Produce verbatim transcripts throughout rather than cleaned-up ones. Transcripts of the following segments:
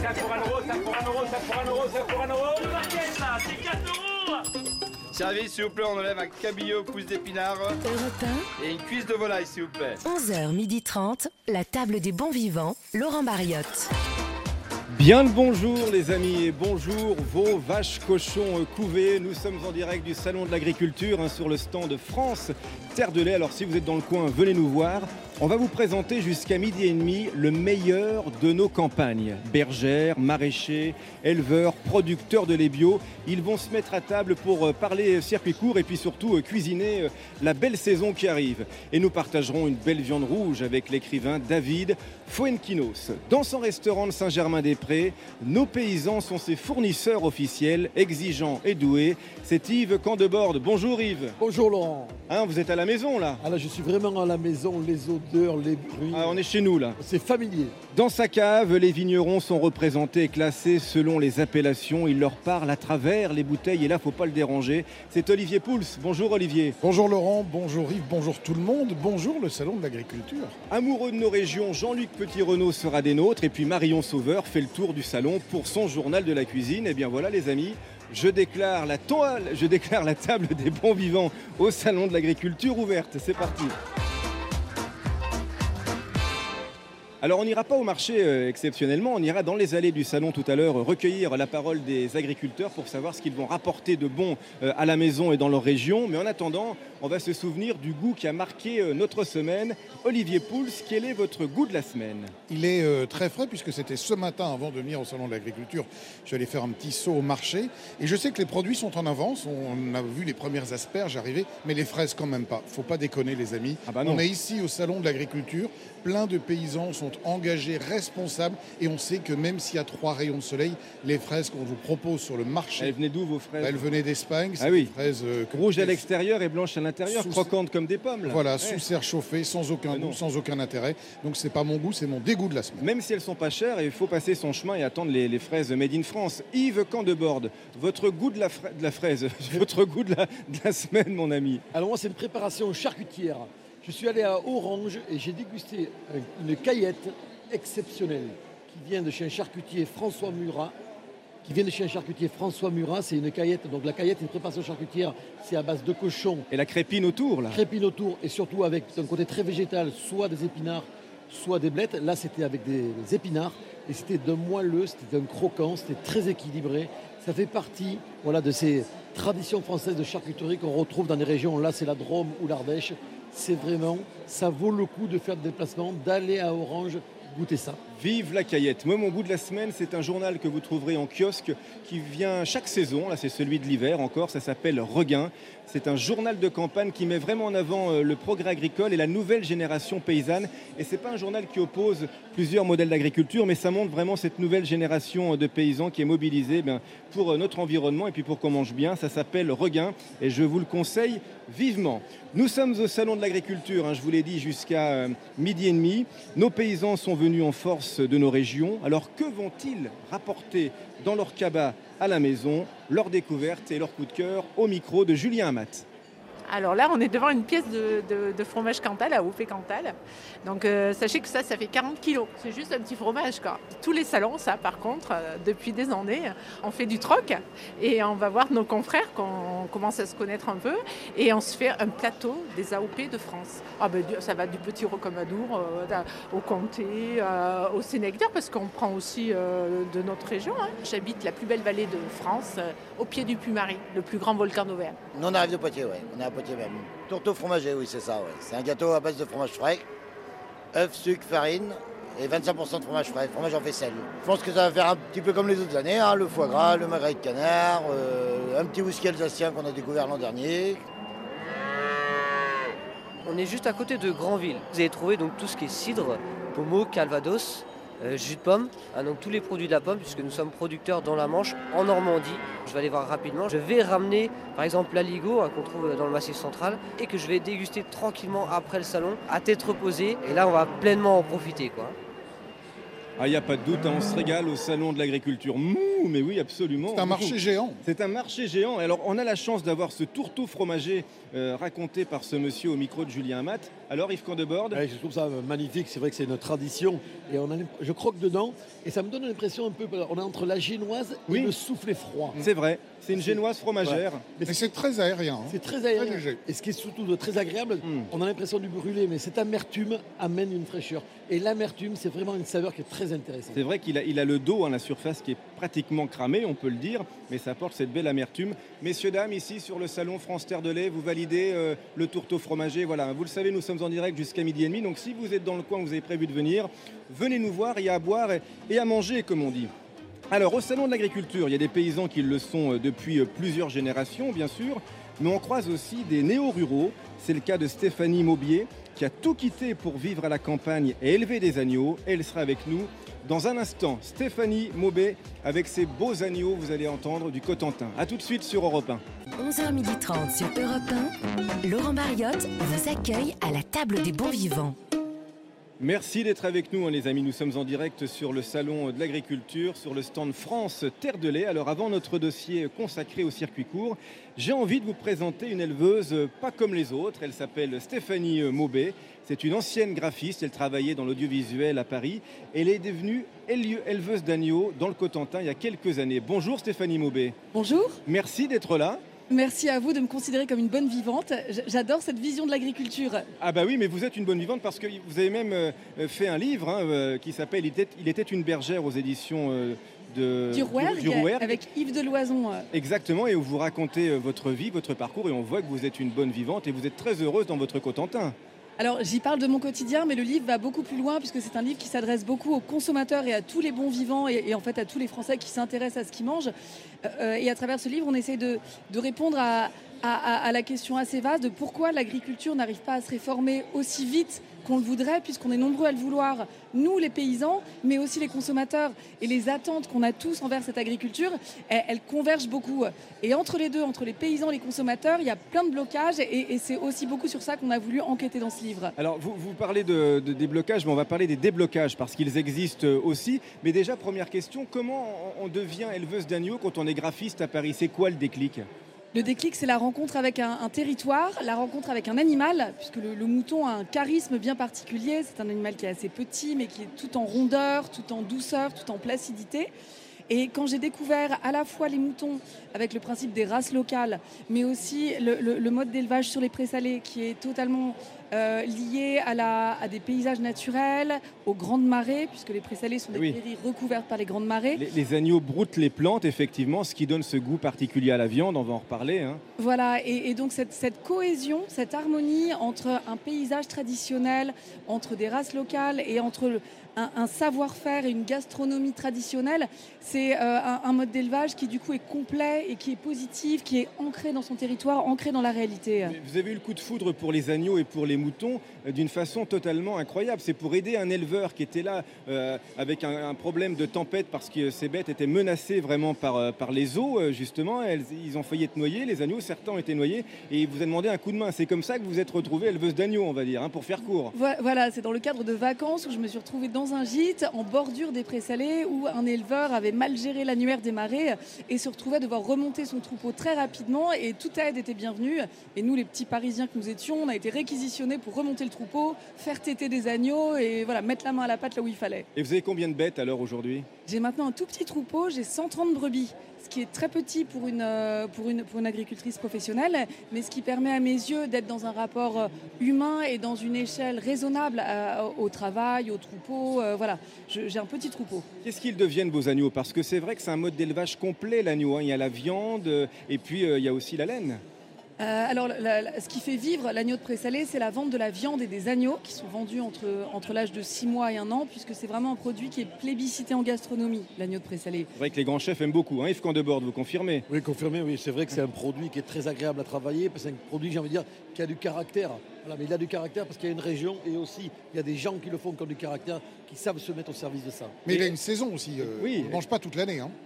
ça pour un euro, ça pour un euro, ça pour un euro, ça pour un euro. Le baguette là, c'est quatre euros. Service, s'il vous plaît, on enlève un cabillaud, pousse d'épinards et une cuisse de volaille, s'il vous plaît. onze heures trente, la table des bons vivants, Laurent Barriotte. Bien le bonjour les amis et bonjour vos vaches cochons couvées. Nous sommes en direct du salon de l'agriculture hein, sur le stand France Terre de lait. Alors si vous êtes dans le coin, venez nous voir. On va vous présenter jusqu'à midi et demi le meilleur de nos campagnes. Bergères, maraîchers, éleveurs, producteurs de lait bio. Ils vont se mettre à table pour parler circuit court et puis surtout cuisiner la belle saison qui arrive. Et nous partagerons une belle viande rouge avec l'écrivain David Fuenquinos. Dans son restaurant de Saint-Germain-des-Prés, nos paysans sont ses fournisseurs officiels, exigeants et doués. C'est Yves Candeborde. Bonjour Yves. Bonjour Laurent. Hein, vous êtes à la maison là? Ah là, je suis vraiment à la maison, les odeurs, les bruits. Ah, on est chez nous là. C'est familier. Dans sa cave, les vignerons sont représentés et classés selon les appellations. Il leur parle à travers les bouteilles et là, faut pas le déranger. C'est Olivier Pouls. Bonjour Olivier. Bonjour Laurent, bonjour Yves, bonjour tout le monde. Bonjour le salon de l'agriculture. Amoureux de nos régions, Jean-Luc Petit-Renaud sera des nôtres et puis Marion Sauveur fait le tour du salon pour son journal de la cuisine. Et bien voilà les amis, je déclare la toile, je déclare la table des bons vivants au salon de l'agriculture ouverte. C'est parti. Alors on n'ira pas au marché euh, exceptionnellement, on ira dans les allées du salon tout à l'heure euh, recueillir la parole des agriculteurs pour savoir ce qu'ils vont rapporter de bon euh, à la maison et dans leur région. Mais en attendant, on va se souvenir du goût qui a marqué euh, notre semaine. Olivier Pouls, quel est votre goût de la semaine? Il est euh, très frais puisque c'était ce matin avant de venir au salon de l'agriculture. Je suis allé faire un petit saut au marché et je sais que les produits sont en avance. On a vu les premières asperges arriver, mais les fraises quand même pas. Faut pas déconner les amis. Ah bah non. On est ici au salon de l'agriculture, plein de paysans sont engagés, responsables et on sait que même s'il y a trois rayons de soleil, les fraises qu'on vous propose sur le marché, Elles venaient d'où vos fraises? elles venaient d'Espagne. Ah oui. Des fraises euh, Rouges à l'extérieur et blanches à l'intérieur, Sous- croquantes comme des pommes là. Voilà, Ouais. sous serre chauffée, sans aucun Ah non. goût, sans aucun intérêt. Donc c'est pas mon goût, c'est mon dégoût de la semaine. Même si elles sont pas chères, il faut passer son chemin et attendre les, les fraises made in France. Yves Candeborde, votre goût de la, fra- de la fraise, votre goût de la, de la semaine mon ami. Alors moi, c'est une préparation charcutière. Je suis allé à Orange et j'ai dégusté une caillette exceptionnelle qui vient de chez un charcutier François Murat. Qui vient de chez un charcutier François Murat. C'est une caillette. Donc la caillette, une préparation charcutière, c'est à base de cochon, Et la crépine autour là. crépine autour et surtout avec un côté très végétal, soit des épinards, soit des blettes. Là, c'était avec des, des épinards et c'était d'un moelleux, c'était d'un croquant, c'était très équilibré. Ça fait partie voilà, de ces traditions françaises de charcuterie qu'on retrouve dans des régions. Là, c'est la Drôme ou l'Ardèche. C'est vraiment, ça vaut le coup de faire des déplacements, d'aller à Orange, goûter ça. Vive la Caillette. Moi, mon goût de la semaine, c'est un journal que vous trouverez en kiosque qui vient chaque saison. Là, c'est celui de l'hiver encore. Ça s'appelle Regain. C'est un journal de campagne qui met vraiment en avant euh, le progrès agricole et la nouvelle génération paysanne. Et c'est pas un journal qui oppose plusieurs modèles d'agriculture, mais ça montre vraiment cette nouvelle génération de paysans qui est mobilisée eh bien, pour euh, notre environnement et puis pour qu'on mange bien. Ça s'appelle Regain et je vous le conseille vivement. Nous sommes au salon de l'agriculture, hein, je vous l'ai dit, jusqu'à euh, midi et demi. Nos paysans sont venus en force de nos régions. Alors que vont-ils rapporter dans leur cabas à la maison? Leurs découvertes et leurs coups de cœur au micro de Julien Amat. Alors là, on est devant une pièce de, de- de fromage Cantal, à Oupé Cantal. Donc euh, sachez que ça, ça fait quarante kilos. C'est juste un petit fromage, quoi. Tous les salons, ça, par contre, euh, depuis des années, on fait du troc et on va voir nos confrères qu'on commence à se connaître un peu et on se fait un plateau des A O P de France. Ah ben, du- ça va du petit rocamadour euh, au comté, euh, au sénéctar, parce qu'on prend aussi euh, de notre région. hein. J'habite la plus belle vallée de France, euh, au pied du Puy-Marie, le plus grand volcan d'Auvergne. Nous, on arrive de Poitiers, ouais. On est à Poitiers même. Tourteau fromager, oui, c'est ça, ouais. C'est un gâteau à base de fromage frais, œufs, sucre, farine et vingt-cinq pour cent de fromage frais, fromage en faisselle. Je pense que ça va faire un petit peu comme les autres années, hein, le foie gras, le magret de canard, euh, un petit whisky alsacien qu'on a découvert l'an dernier. On est juste à côté de Granville. Vous allez trouver donc tout ce qui est cidre, pommeau, calvados, euh, jus de pomme, hein, donc tous les produits de la pomme, puisque nous sommes producteurs dans la Manche, en Normandie. Je vais aller voir rapidement. Je vais ramener par exemple l'aligot hein, qu'on trouve dans le Massif central et que je vais déguster tranquillement après le salon, à tête reposée. Et là, on va pleinement en profiter, quoi. Ah, il n'y a pas de doute, hein, on se régale au salon de l'agriculture. Mouh, mais oui, absolument. C'est un marché géant. C'est un marché géant. Et alors, on a la chance d'avoir ce tourteau fromager euh, raconté par ce monsieur au micro de Julien Amat. Alors Yves Candebord? Ouais, je trouve ça magnifique, c'est vrai que c'est une tradition et on a, je croque dedans et ça me donne l'impression un peu, on est entre la génoise et Oui. le soufflé froid. C'est vrai, c'est une génoise fromagère. Ouais. Mais c'est très aérien. hein. C'est très aérien. Très léger. Et ce qui est surtout très agréable, Mm. on a l'impression du brûler, mais cette amertume amène une fraîcheur. Et l'amertume, c'est vraiment une saveur qui est très intéressante. C'est vrai qu'il a, il a le dos, hein, la surface qui est pratiquement cramée, on peut le dire, mais ça apporte cette belle amertume. Messieurs, dames, ici sur le salon France Terre de lait, vous validez euh, le tourteau fromager. Voilà, vous le savez, nous sommes en direct jusqu'à midi et demi, donc si vous êtes dans le coin, vous avez prévu de venir, venez nous voir, il y a à boire et, et à manger, comme on dit. Alors, au salon de l'agriculture, il y a des paysans qui le sont euh, depuis euh, plusieurs générations, bien sûr, mais on croise aussi des néo-ruraux. C'est le cas de Stéphanie Maubier, qui a tout quitté pour vivre à la campagne et élever des agneaux. Elle sera avec nous dans un instant. Stéphanie Maubier, avec ses beaux agneaux, vous allez entendre du Cotentin. A tout de suite sur Europe un. onze heures trente sur Europe un, Laurent Mariotte vous accueille à la table des bons vivants. Merci d'être avec nous, hein, les amis. Nous sommes en direct sur le salon de l'agriculture, sur le stand France Terre de lait. Alors avant notre dossier consacré au circuit court, j'ai envie de vous présenter une éleveuse pas comme les autres. Elle s'appelle Stéphanie Maubier. C'est une ancienne graphiste. Elle travaillait dans l'audiovisuel à Paris. Elle est devenue éleveuse d'agneaux dans le Cotentin il y a quelques années. Bonjour Stéphanie Maubier. Bonjour. Merci d'être là. Merci à vous de me considérer comme une bonne vivante. J'adore cette vision de l'agriculture. Ah bah oui, mais vous êtes une bonne vivante parce que vous avez même euh, fait un livre hein, euh, qui s'appelle il était, il était une bergère aux éditions euh, de, du Rouergue, du, du Rouergue. Avec Yves Deloison. Exactement, et où vous racontez euh, votre vie, votre parcours, et on voit que vous êtes une bonne vivante et vous êtes très heureuse dans votre Cotentin. Alors j'y parle de mon quotidien, mais le livre va beaucoup plus loin puisque c'est un livre qui s'adresse beaucoup aux consommateurs et à tous les bons vivants et, et en fait à tous les Français qui s'intéressent à ce qu'ils mangent. Euh, et à travers ce livre, on essaie de, de répondre à, à, à la question assez vaste de pourquoi l'agriculture n'arrive pas à se réformer aussi vite qu'on le voudrait, puisqu'on est nombreux à le vouloir, nous les paysans, mais aussi les consommateurs. Et les attentes qu'on a tous envers cette agriculture, elles, elles convergent beaucoup. Et entre les deux, entre les paysans et les consommateurs, il y a plein de blocages et, et c'est aussi beaucoup sur ça qu'on a voulu enquêter dans ce livre. Alors vous, vous parlez de, de, des blocages, mais on va parler des déblocages parce qu'ils existent aussi. Mais déjà, première question, comment on devient éleveuse d'agneaux quand on est graphiste à Paris? C'est quoi le déclic? Le déclic, c'est la rencontre avec un, un territoire, la rencontre avec un animal, puisque le, le mouton a un charisme bien particulier. C'est un animal qui est assez petit, mais qui est tout en rondeur, tout en douceur, tout en placidité. Et quand j'ai découvert à la fois les moutons avec le principe des races locales, mais aussi le, le, le mode d'élevage sur les présalés qui est totalement euh, lié à, la, à des paysages naturels, aux grandes marées, puisque les présalés sont des oui. prairies recouvertes par les grandes marées. Les, les agneaux broutent les plantes, effectivement, ce qui donne ce goût particulier à la viande, on va en reparler. Hein. Voilà, et, et donc cette, cette cohésion, cette harmonie entre un paysage traditionnel, entre des races locales et entre le, un, un savoir-faire et une gastronomie traditionnelle, c'est euh, un, un mode d'élevage qui du coup est complet et qui est positif, qui est ancré dans son territoire, ancré dans la réalité. Mais vous avez eu le coup de foudre pour les agneaux et pour les moutons euh, d'une façon totalement incroyable. C'est pour aider un éleveur qui était là euh, avec un, un problème de tempête parce que ces bêtes étaient menacées vraiment par, euh, par les eaux, euh, justement. Elles, ils ont failli être noyés, les agneaux, certains ont été noyés et il vous a demandé un coup de main. C'est comme ça que vous êtes retrouvée éleveuse d'agneaux, on va dire, hein, pour faire court. Voilà, c'est dans le cadre de vacances où je me suis retrouvée dans un gîte en bordure des présalés où un éleveur avait mal géré l'annuaire des marées et se retrouvait à devoir remonter son troupeau très rapidement et toute aide était bienvenue. Et nous, les petits Parisiens que nous étions, on a été réquisitionnés pour remonter le troupeau, faire téter des agneaux et voilà, mettre la main à la pâte là où il fallait. Et vous avez combien de bêtes alors aujourd'hui? J'ai maintenant un tout petit troupeau, j'ai cent trente brebis, ce qui est très petit pour une, pour une, pour une agricultrice professionnelle, mais ce qui permet à mes yeux d'être dans un rapport humain et dans une échelle raisonnable à, au travail, au troupeau. Euh, voilà, je, j'ai un petit troupeau. Qu'est-ce qu'ils deviennent vos agneaux? Parce que c'est vrai que c'est un mode d'élevage complet, l'agneau. Hein. Il y a la viande euh, et puis euh, il y a aussi la laine. Euh, alors, la, la, ce qui fait vivre l'agneau de présalé, c'est la vente de la viande et des agneaux qui sont vendus entre, entre l'âge de six mois et un an, puisque c'est vraiment un produit qui est plébiscité en gastronomie, l'agneau de présalé. C'est vrai que les grands chefs aiment beaucoup. Hein. Yves Candebord, vous confirmez? Oui, confirmé, oui. C'est vrai que c'est un produit qui est très agréable à travailler, parce que c'est un produit, j'ai envie de dire, qui a du caractère. Voilà, mais il a du caractère parce qu'il y a une région et aussi il y a des gens qui le font qui ont du caractère, qui savent se mettre au service de ça. Mais et il a une saison aussi. Euh, oui. On ne mange pas toute l'année. Hein.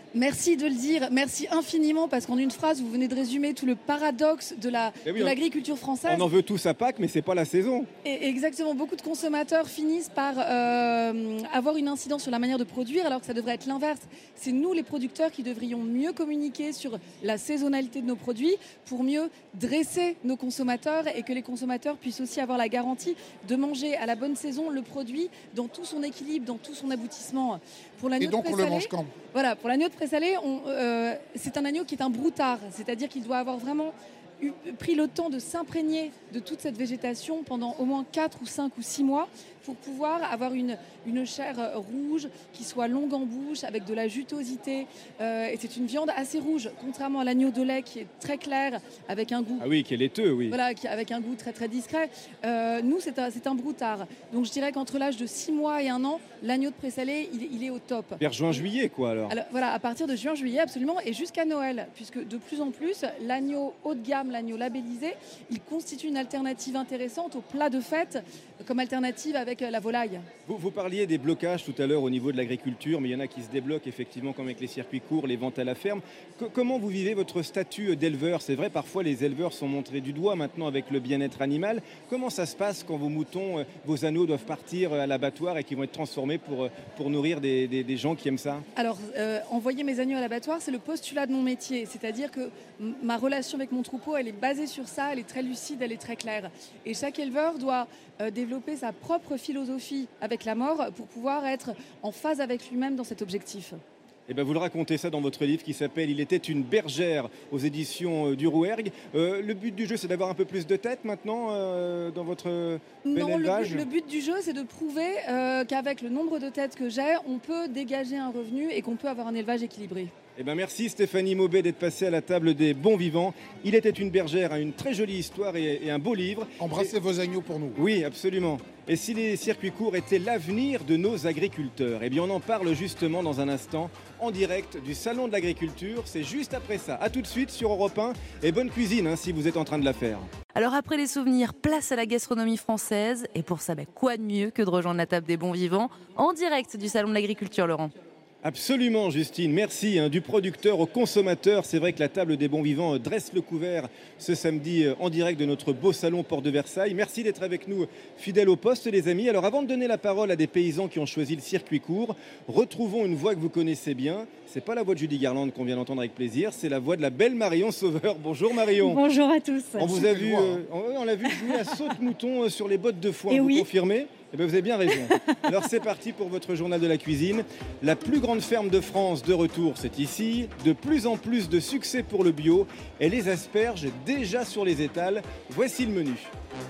Merci de le dire, merci infiniment parce qu'en une phrase, vous venez de résumer tout le paradoxe de, la, Eh oui, de on- l'agriculture française. On en veut tous à Pâques, mais c'est pas la saison. Et exactement, beaucoup de consommateurs finissent par euh, avoir une incidence sur la manière de produire alors que ça devrait être l'inverse. C'est nous les producteurs qui devrions mieux communiquer sur la saisonnalité de nos produits pour mieux dresser nos consommateurs et que les consommateurs puissent aussi avoir la garantie de manger à la bonne saison le produit dans tout son équilibre, dans tout son aboutissement. Pour l'agneau Et donc de on le présalé- mange quand? Voilà, pour l'agneau de présalé, on, euh, c'est un agneau qui est un broutard, c'est-à-dire qu'il doit avoir vraiment eu- pris le temps de s'imprégner de toute cette végétation pendant au moins quatre ou cinq ou six mois pour pouvoir avoir une, une chair euh, rouge qui soit longue en bouche avec de la jutosité. Euh, et c'est une viande assez rouge, contrairement à l'agneau de lait qui est très clair avec un goût. Ah oui, qui est laiteux, oui. Voilà, qui- avec un goût très très discret. Euh, nous, c'est un, c'est un broutard. Donc je dirais qu'entre l'âge de six mois et un an, l'agneau de présalé, il, est- il est au top. Vers juin-juillet, quoi, alors. Alors voilà, à partir de juin-juillet, absolument, et jusqu'à Noël, puisque de plus en plus, l'agneau haut de gamme, l'agneau labellisé, il constitue une alternative intéressante au plat de fête, comme alternative avec la volaille. Vous, vous parliez des blocages tout à l'heure au niveau de l'agriculture, mais il y en a qui se débloquent effectivement comme avec les circuits courts, les ventes à la ferme. Co- comment vous vivez votre statut d'éleveur? C'est vrai, parfois les éleveurs sont montrés du doigt maintenant avec le bien-être animal. Comment ça se passe quand vos moutons, euh, vos agneaux doivent partir à l'abattoir et qui vont être transformés pour, euh, pour nourrir des, des- des gens qui aiment ça? Alors, euh, envoyer mes agneaux à l'abattoir, c'est le postulat de mon métier. C'est-à-dire que m- ma relation avec mon troupeau, elle est basée sur ça, elle est très lucide, elle est très claire. Et chaque éleveur doit euh, développer sa propre philosophie avec la mort pour pouvoir être en phase avec lui-même dans cet objectif. Eh ben, vous le racontez ça dans votre livre qui s'appelle « Il était une bergère » aux éditions euh, du Rouergue. Euh, le but du jeu, c'est d'avoir un peu plus de tête maintenant euh, dans votre bel Non, le élevage. but, le but du jeu, c'est de prouver euh, qu'avec le nombre de têtes que j'ai, on peut dégager un revenu et qu'on peut avoir un élevage équilibré. Eh ben merci Stéphanie Maubet d'être passée à la table des bons vivants. Il était une bergère, hein, une très jolie histoire et, et un beau livre. Embrassez Et- vos agneaux pour nous. Oui, absolument. Et si les circuits courts étaient l'avenir de nos agriculteurs? Eh bien, on en parle justement dans un instant, en direct du Salon de l'Agriculture. C'est juste après ça. A tout de suite sur Europe un. Et bonne cuisine, hein, si vous êtes en train de la faire. Alors après les souvenirs, place à la gastronomie française. Et pour ça, bah, quoi de mieux que de rejoindre la table des bons vivants en direct du Salon de l'Agriculture, Laurent? Absolument, Justine. Merci. Hein, du producteur au consommateur. C'est vrai que la table des bons vivants euh, dresse le couvert ce samedi euh, en direct de notre beau salon Porte de Versailles. Merci d'être avec nous, fidèles au poste, les amis. Alors, avant de donner la parole à des paysans qui ont choisi le circuit court, retrouvons une voix que vous connaissez bien. C'est pas la voix de Judy Garland qu'on vient d'entendre avec plaisir, c'est la voix de la belle Marion Sauveur. Bonjour Marion. Bonjour à tous. On vous a vu, euh, on, on l'a vu jouer à saute-mouton euh, sur les bottes de foin. Et vous oui. confirmez? Eh bien, vous avez bien raison. Alors c'est parti pour votre journal de la cuisine. La plus grande ferme de France de retour, c'est ici. De plus en plus de succès pour le bio et les asperges déjà sur les étals. Voici le menu.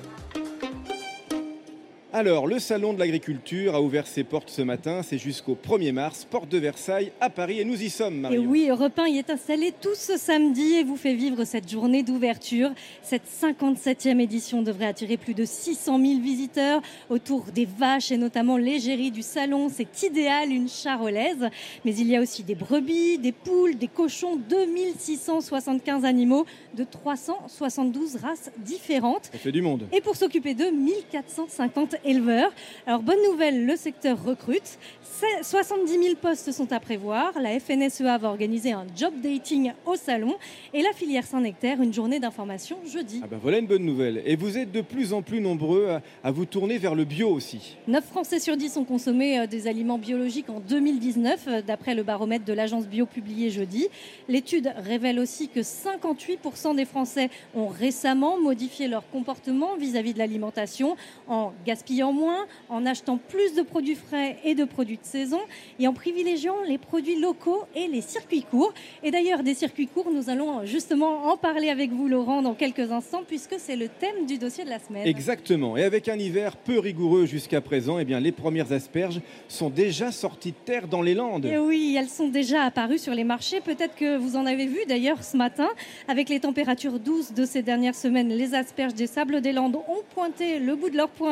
Alors, le Salon de l'Agriculture a ouvert ses portes ce matin. C'est jusqu'au premier mars, porte de Versailles à Paris. Et nous y sommes, Et Marion. oui, Europe un y est installé tout ce samedi et vous fait vivre cette journée d'ouverture. Cette cinquante-septième édition devrait attirer plus de six cent mille visiteurs autour des vaches et notamment l'égérie du salon. C'est idéal, une charolaise. Mais il y a aussi des brebis, des poules, des cochons, deux mille six cent soixante-quinze animaux de trois cent soixante-douze races différentes. Ça fait du monde. Et pour s'occuper d'eux, mille quatre cent cinquante éleveurs. Alors, bonne nouvelle, le secteur recrute. soixante-dix mille postes sont à prévoir. La F N S E A va organiser un job dating au salon. Et la filière Saint-Nectaire, une journée d'information jeudi. Ah ben voilà une bonne nouvelle. Et vous êtes de plus en plus nombreux à, à vous tourner vers le bio aussi. neuf Français sur dix ont consommé euh, des aliments biologiques en deux mille dix-neuf, euh, d'après le baromètre de l'agence bio publié jeudi. L'étude révèle aussi que cinquante-huit pour cent des Français ont récemment modifié leur comportement vis-à-vis de l'alimentation en gaspillant moins, en achetant plus de produits frais et de produits de saison et en privilégiant les produits locaux et les circuits courts. Et d'ailleurs, des circuits courts, nous allons justement en parler avec vous, Laurent, dans quelques instants, puisque c'est le thème du dossier de la semaine. Exactement. Et avec un hiver peu rigoureux jusqu'à présent, eh bien, les premières asperges sont déjà sorties de terre dans les Landes. Et oui, elles sont déjà apparues sur les marchés. Peut-être que vous en avez vu d'ailleurs ce matin. Avec les températures douces de ces dernières semaines, les asperges des Sables des Landes ont pointé le bout de leur pointe avec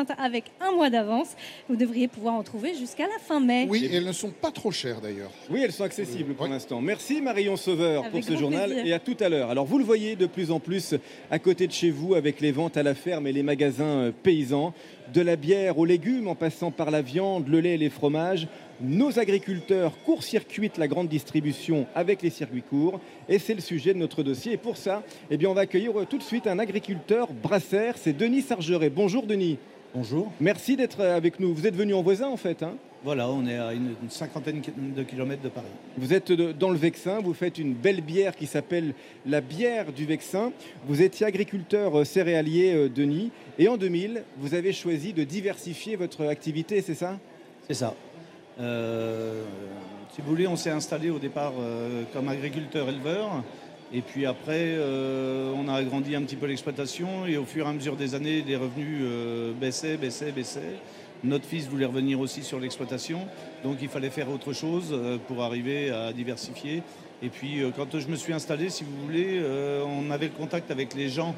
un mois d'avance. Vous devriez pouvoir en trouver jusqu'à la fin mai. Oui, et elles ne sont pas trop chères d'ailleurs. Oui, elles sont accessibles pour l'instant. Merci Marion Sauveur Avec pour ce grand journal plaisir. et à tout à l'heure. Alors vous le voyez de plus en plus à côté de chez vous avec les ventes à la ferme et les magasins euh, paysans. De la bière aux légumes en passant par la viande, le lait et les fromages. Nos agriculteurs court-circuitent la grande distribution avec les circuits courts et c'est le sujet de notre dossier. Et pour ça, eh bien, on va accueillir tout de suite un agriculteur brasseur, c'est Denis Sargeret. Bonjour Denis. Bonjour. Merci d'être avec nous. Vous êtes venu en voisin en fait, hein ? Voilà, on est à une, une cinquantaine de kilomètres de Paris. Vous êtes de- dans le Vexin, vous faites une belle bière qui s'appelle la bière du Vexin. Vous étiez agriculteur euh, céréalier, euh, Denis, et en deux mille, vous avez choisi de diversifier votre activité, c'est ça ? C'est ça. Euh, si vous voulez, on s'est installé au départ euh, comme agriculteur-éleveur. Et puis après, euh, on a agrandi un petit peu l'exploitation. Et au fur et à mesure des années, les revenus euh, baissaient, baissaient, baissaient. Notre fils voulait revenir aussi sur l'exploitation. Donc il fallait faire autre chose euh, pour arriver à diversifier. Et puis euh, quand je me suis installé, si vous voulez, euh, on avait le contact avec les gens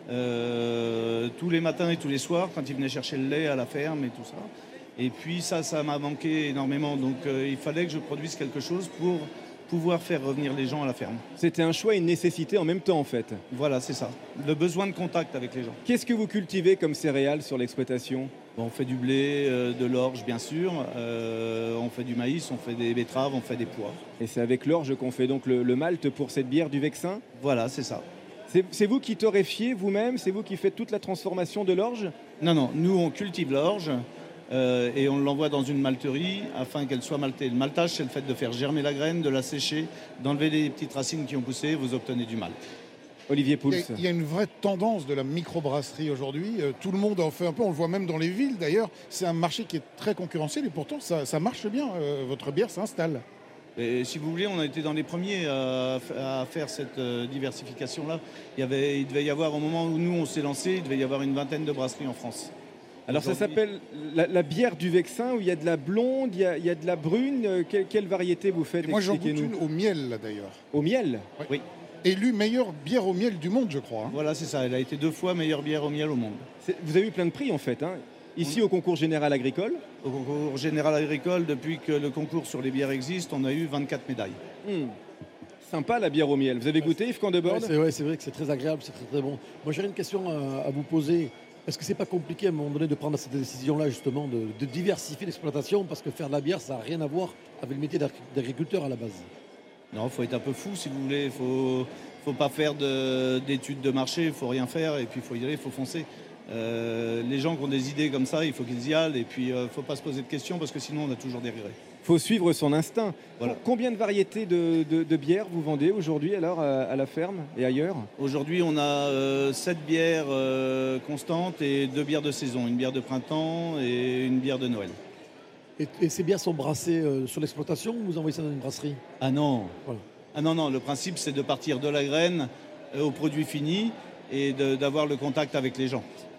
euh, tous les matins et tous les soirs quand ils venaient chercher le lait à la ferme et tout ça. Et puis ça, ça m'a manqué énormément. Donc euh, il fallait que je produise quelque chose pour pouvoir faire revenir les gens à la ferme. C'était un choix et une nécessité en même temps en fait. Voilà, c'est ça. Le besoin de contact avec les gens. Qu'est-ce que vous cultivez comme céréales sur l'exploitation ? Bon, on fait du blé, euh, de l'orge bien sûr, euh, on fait du maïs, on fait des betteraves, on fait des pois. Et c'est avec l'orge qu'on fait donc le, le malt pour cette bière du Vexin ? Voilà, c'est ça. C'est, c'est vous qui torréfiez vous-même ? C'est vous qui faites toute la transformation de l'orge ? Non, non, nous on cultive l'orge. Euh, et on l'envoie dans une malterie afin qu'elle soit maltée. Le maltage, c'est le fait de faire germer la graine, de la sécher, d'enlever les petites racines qui ont poussé, vous obtenez du malt. Olivier Il Pouls. y, a, il y a une vraie tendance de la microbrasserie aujourd'hui. Euh, tout le monde en fait un peu, on le voit même dans les villes d'ailleurs. C'est un marché qui est très concurrentiel et pourtant ça, ça marche bien. Euh, votre bière s'installe. Et si vous voulez, on a été dans les premiers à, à faire cette euh, diversification-là. Il, y avait, il devait y avoir, au moment où nous on s'est lancé, il devait y avoir une vingtaine de brasseries en France. Alors ça s'appelle la, la bière du Vexin où il y a de la blonde, il y a, il y a de la brune. Euh, Quelle, quelle variété vous faites ? Et moi j'en goûte Expliquez-nous. une au miel là d'ailleurs. Au miel ? Ouais. Oui. Élue meilleure bière au miel du monde, je crois. hein. Voilà, c'est ça. Elle a été deux fois meilleure bière au miel au monde. C'est- Vous avez eu plein de prix en fait, hein. Ici au concours général agricole. Au concours général agricole, depuis que le concours sur les bières existe, on a eu vingt-quatre médailles. Hmm. Sympa la bière au miel. Vous avez goûté Yves Candebord ? Ouais, c'est, ouais, c'est vrai que c'est très agréable, c'est très très bon. Moi j'aurais une question à, à vous poser. Est-ce que c'est pas compliqué à un moment donné de prendre cette décision-là justement de, de diversifier l'exploitation parce que faire de la bière ça n'a rien à voir avec le métier d'agri- d'agriculteur à la base? Non, il faut être un peu fou si vous voulez. Il faut, faut pas faire de- d'études de marché, il faut rien faire et puis il faut y aller, il faut foncer. Euh, les gens qui ont des idées comme ça, il faut qu'ils y aillent et puis il ne faut pas se poser de questions parce que sinon on a toujours des regrets. Il faut suivre son instinct. Voilà. Combien de variétés de, de, de bières vous vendez aujourd'hui alors à, à la ferme et ailleurs ? Aujourd'hui, on a euh, sept bières euh, constantes et deux bières de saison, une bière de printemps et une bière de Noël. Et, et ces bières sont brassées euh, sur l'exploitation ou vous envoyez ça dans une brasserie? Ah non. Voilà. Ah non, non, le principe c'est de partir de la graine euh, au produit fini et de- d'avoir le contact avec les gens.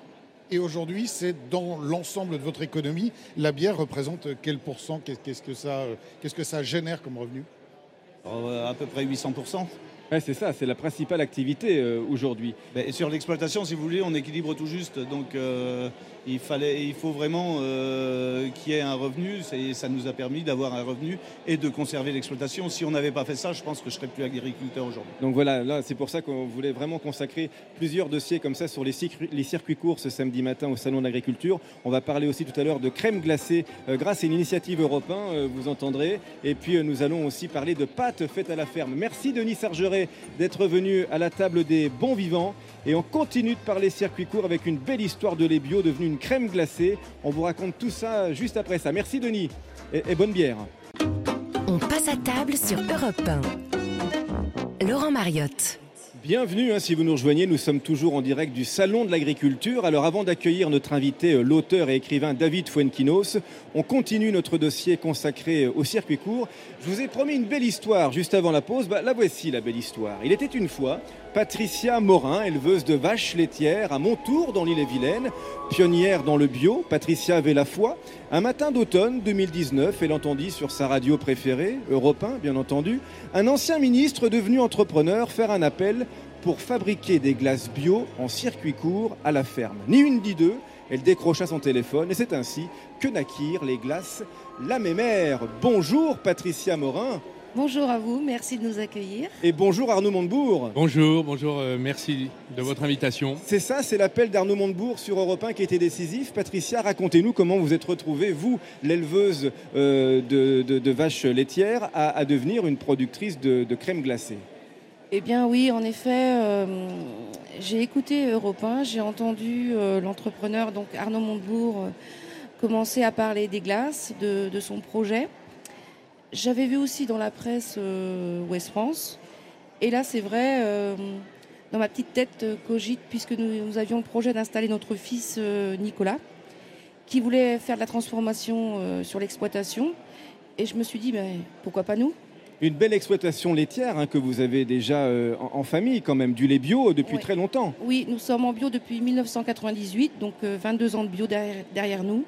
Et aujourd'hui, c'est dans l'ensemble de votre économie, la bière représente quel pourcent? Qu'est- Qu'est-ce que ça, euh, qu'est-ce que ça génère comme revenu? Alors, euh, à peu près huit cents pour cent. Ouais, c'est ça, c'est la principale activité euh, aujourd'hui. Ben, et sur l'exploitation, si vous voulez, on équilibre tout juste. Donc euh, il, fallait, il faut vraiment euh, qu'il y ait un revenu. C'est- Ça nous a permis d'avoir un revenu et de conserver l'exploitation. Si on n'avait pas fait ça, je pense que je ne serais plus agriculteur aujourd'hui. Donc voilà, là, c'est pour ça qu'on voulait vraiment consacrer plusieurs dossiers comme ça sur les circuits, les circuits courts ce samedi matin au Salon de l'Agriculture. On va parler aussi tout à l'heure de crème glacée euh, grâce à une initiative européenne, euh, vous entendrez. Et puis euh, nous allons aussi parler de pâtes faites à la ferme. Merci Denis Sargeret d'être venu à la table des bons vivants. Et on continue de parler circuits courts avec une belle histoire de lait bio devenue une crème glacée. On vous raconte tout ça juste après ça. Merci Denis et, et bonne bière. On passe à table sur Europe un. Laurent Mariotte. Bienvenue, hein, si vous nous rejoignez, nous sommes toujours en direct du Salon de l'Agriculture. Alors avant d'accueillir notre invité, euh, l'auteur et écrivain David Fuenquinos, on continue notre dossier consacré au circuit court. Je vous ai promis une belle histoire juste avant la pause, bah, la voici la belle histoire. Il était une fois Patricia Morin, éleveuse de vaches laitières à Montour dans l'île-et-Vilaine. Pionnière dans le bio, Patricia avait la foi. Un matin d'automne deux mille dix-neuf, elle entendit sur sa radio préférée, Europe un bien entendu, un ancien ministre devenu entrepreneur faire un appel pour fabriquer des glaces bio en circuit court à la ferme. Ni une ni deux, Elle décrocha son téléphone et c'est ainsi que naquirent les glaces La Mémère. Bonjour Patricia Morin. Bonjour à vous, merci de nous accueillir. Et bonjour Arnaud Montebourg. Bonjour, bonjour, euh, merci de votre invitation. C'est ça, c'est l'appel d'Arnaud Montebourg sur Europe un qui était décisif. Patricia, racontez-nous comment vous êtes retrouvée, vous, l'éleveuse euh, de, de, de vaches laitières, à, à devenir une productrice de, de crème glacée. Eh bien oui, en effet, euh, j'ai écouté Europe un, j'ai entendu euh, l'entrepreneur, donc Arnaud Montebourg, euh, commencer à parler des glaces, de, de son projet. J'avais vu aussi dans la presse euh, Ouest France. Et là, c'est vrai, euh, dans ma petite tête euh, cogite, puisque nous, nous avions le projet d'installer notre fils euh, Nicolas, qui voulait faire de la transformation euh, sur l'exploitation. Et je me suis dit, ben, pourquoi pas nous ? Une belle exploitation laitière hein, que vous avez déjà euh, en, en famille quand même, du lait bio depuis ouais. très longtemps. Oui, nous sommes en bio depuis mille neuf cent quatre-vingt-dix-huit, donc euh, vingt-deux ans de bio derrière, derrière nous.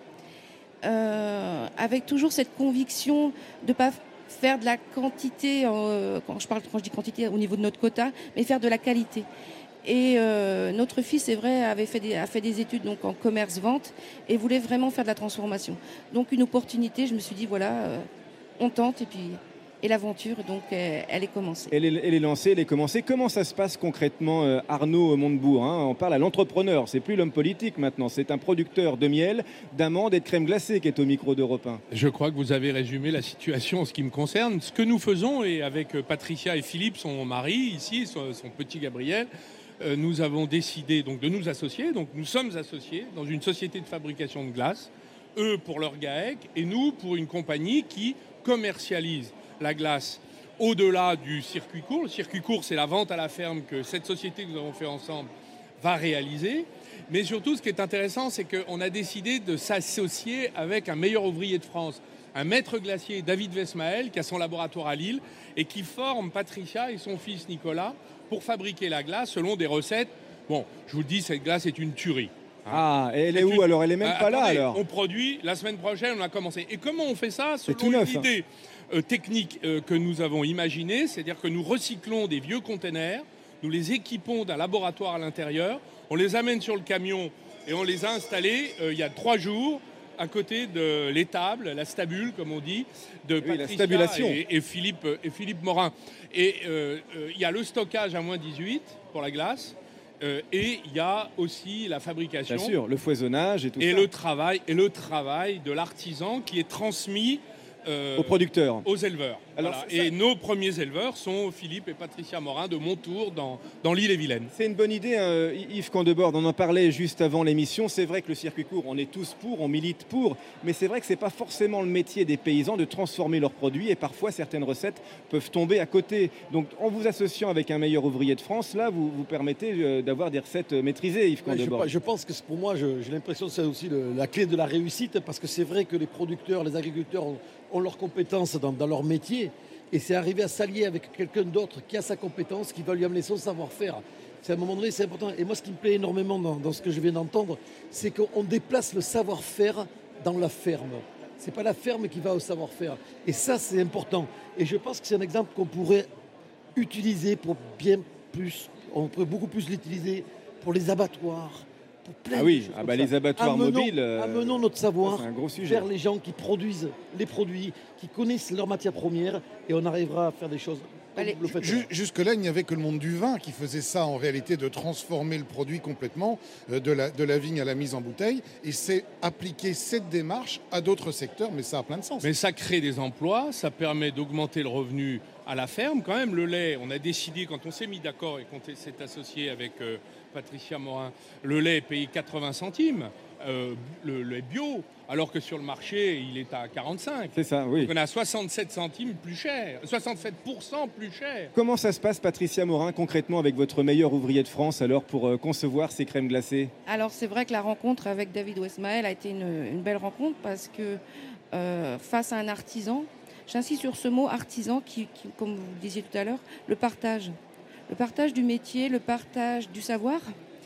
Euh, avec toujours cette conviction de ne pas faire de la quantité, euh, quand, je parle, quand je dis quantité au niveau de notre quota, mais faire de la qualité. Et euh, notre fils, c'est vrai, avait fait des, a fait des études donc, en commerce-vente et voulait vraiment faire de la transformation. Donc une opportunité, je me suis dit, voilà, euh, on tente et puis... Et l'aventure, donc, euh, elle est commencée. Elle est, elle est lancée, elle est commencée. Comment ça se passe concrètement, euh, Arnaud Montebourg hein ? On parle à l'entrepreneur, c'est plus l'homme politique maintenant. C'est un producteur de miel, d'amandes et de crème glacée qui est au micro d'Europe un. Je crois que vous avez résumé la situation en ce qui me concerne. Ce que nous faisons, et avec Patricia et Philippe, son mari, ici, son, son petit Gabriel, euh, nous avons décidé donc, de nous associer. Donc nous sommes associés dans une société de fabrication de glace, eux pour leur GAEC et nous pour une compagnie qui commercialise la glace au-delà du circuit court. Le circuit court, c'est la vente à la ferme que cette société que nous avons fait ensemble va réaliser. Mais surtout, ce qui est intéressant, c'est qu'on a décidé de s'associer avec un meilleur ouvrier de France, un maître glacier, David Vesmael, qui a son laboratoire à Lille et qui forme Patricia et son fils Nicolas pour fabriquer la glace selon des recettes. Bon, je vous le dis, cette glace est une tuerie. Ah, et elle est, est où une... alors? Elle est même euh, pas attendez, là alors. On produit, la semaine prochaine, on a commencé. Et comment on fait ça? C'est Selon tout neuf, une idée euh, technique euh, que nous avons imaginée, c'est-à-dire que nous recyclons des vieux containers, nous les équipons d'un laboratoire à l'intérieur, on les amène sur le camion et on les a installés euh, il y a trois jours à côté de l'étable, la stabule, comme on dit, de oui, Patricia la stabulation. Et, et, Philippe, et Philippe Morin. Et euh, euh, il y a le stockage à moins dix-huit pour la glace. Euh, et il y a aussi la fabrication. Bien sûr, le foisonnage et tout et ça. Le travail, et le travail de l'artisan qui est transmis euh, aux producteurs, aux éleveurs. Alors, voilà. ça... Et nos premiers éleveurs sont Philippe et Patricia Morin de Montour dans, dans l'Ille-et-Vilaine. C'est une bonne idée, hein, Yves Candebord. On en parlait juste avant l'émission. C'est vrai que le circuit court, on est tous pour, on milite pour, mais c'est vrai que c'est pas forcément le métier des paysans de transformer leurs produits et parfois certaines recettes peuvent tomber à côté. Donc en vous associant avec un meilleur ouvrier de France, là vous vous permettez d'avoir des recettes maîtrisées, Yves Candebord. Ouais, je, je pense que pour moi, je, j'ai l'impression que c'est aussi le, la clé de la réussite parce que c'est vrai que les producteurs, les agriculteurs ont, ont leurs compétences dans, dans leur métier. Et c'est arriver à s'allier avec quelqu'un d'autre qui a sa compétence, qui va lui amener son savoir-faire. C'est à un moment donné, c'est important. Et moi, ce qui me plaît énormément dans, dans ce que je viens d'entendre, c'est qu'on déplace le savoir-faire dans la ferme. C'est pas la ferme qui va au savoir-faire. Et ça, c'est important. Et je pense que c'est un exemple qu'on pourrait utiliser pour bien plus. On pourrait beaucoup plus l'utiliser pour les abattoirs. Ah oui, ah bah les abattoirs amenons, mobiles. Euh, amenons notre savoir un gros sujet. vers les gens qui produisent les produits, qui connaissent leurs matières premières, et on arrivera à faire des choses. Allez, ju- jusque-là, il n'y avait que le monde du vin qui faisait ça, en réalité, de transformer le produit complètement, euh, de, la, de la vigne à la mise en bouteille. Et c'est appliquer cette démarche à d'autres secteurs, mais ça a plein de sens. Mais ça crée des emplois, ça permet d'augmenter le revenu à la ferme. Quand même, le lait, on a décidé, quand on s'est mis d'accord et qu'on s'est associé avec euh, Patricia Morin, le lait est payé quatre-vingts centimes, euh, le lait bio, alors que sur le marché, il est à quarante-cinq. C'est ça, oui. Donc on a soixante-sept centimes plus cher, soixante-sept pour cent plus cher. Comment ça se passe, Patricia Morin, concrètement avec votre meilleur ouvrier de France, alors, pour euh, concevoir ces crèmes glacées? Alors, c'est vrai que la rencontre avec David Vesmael a été une, une belle rencontre parce que euh, face à un artisan, j'insiste sur ce mot artisan qui, qui, comme vous le disiez tout à l'heure, le partage. Le partage du métier, le partage du savoir.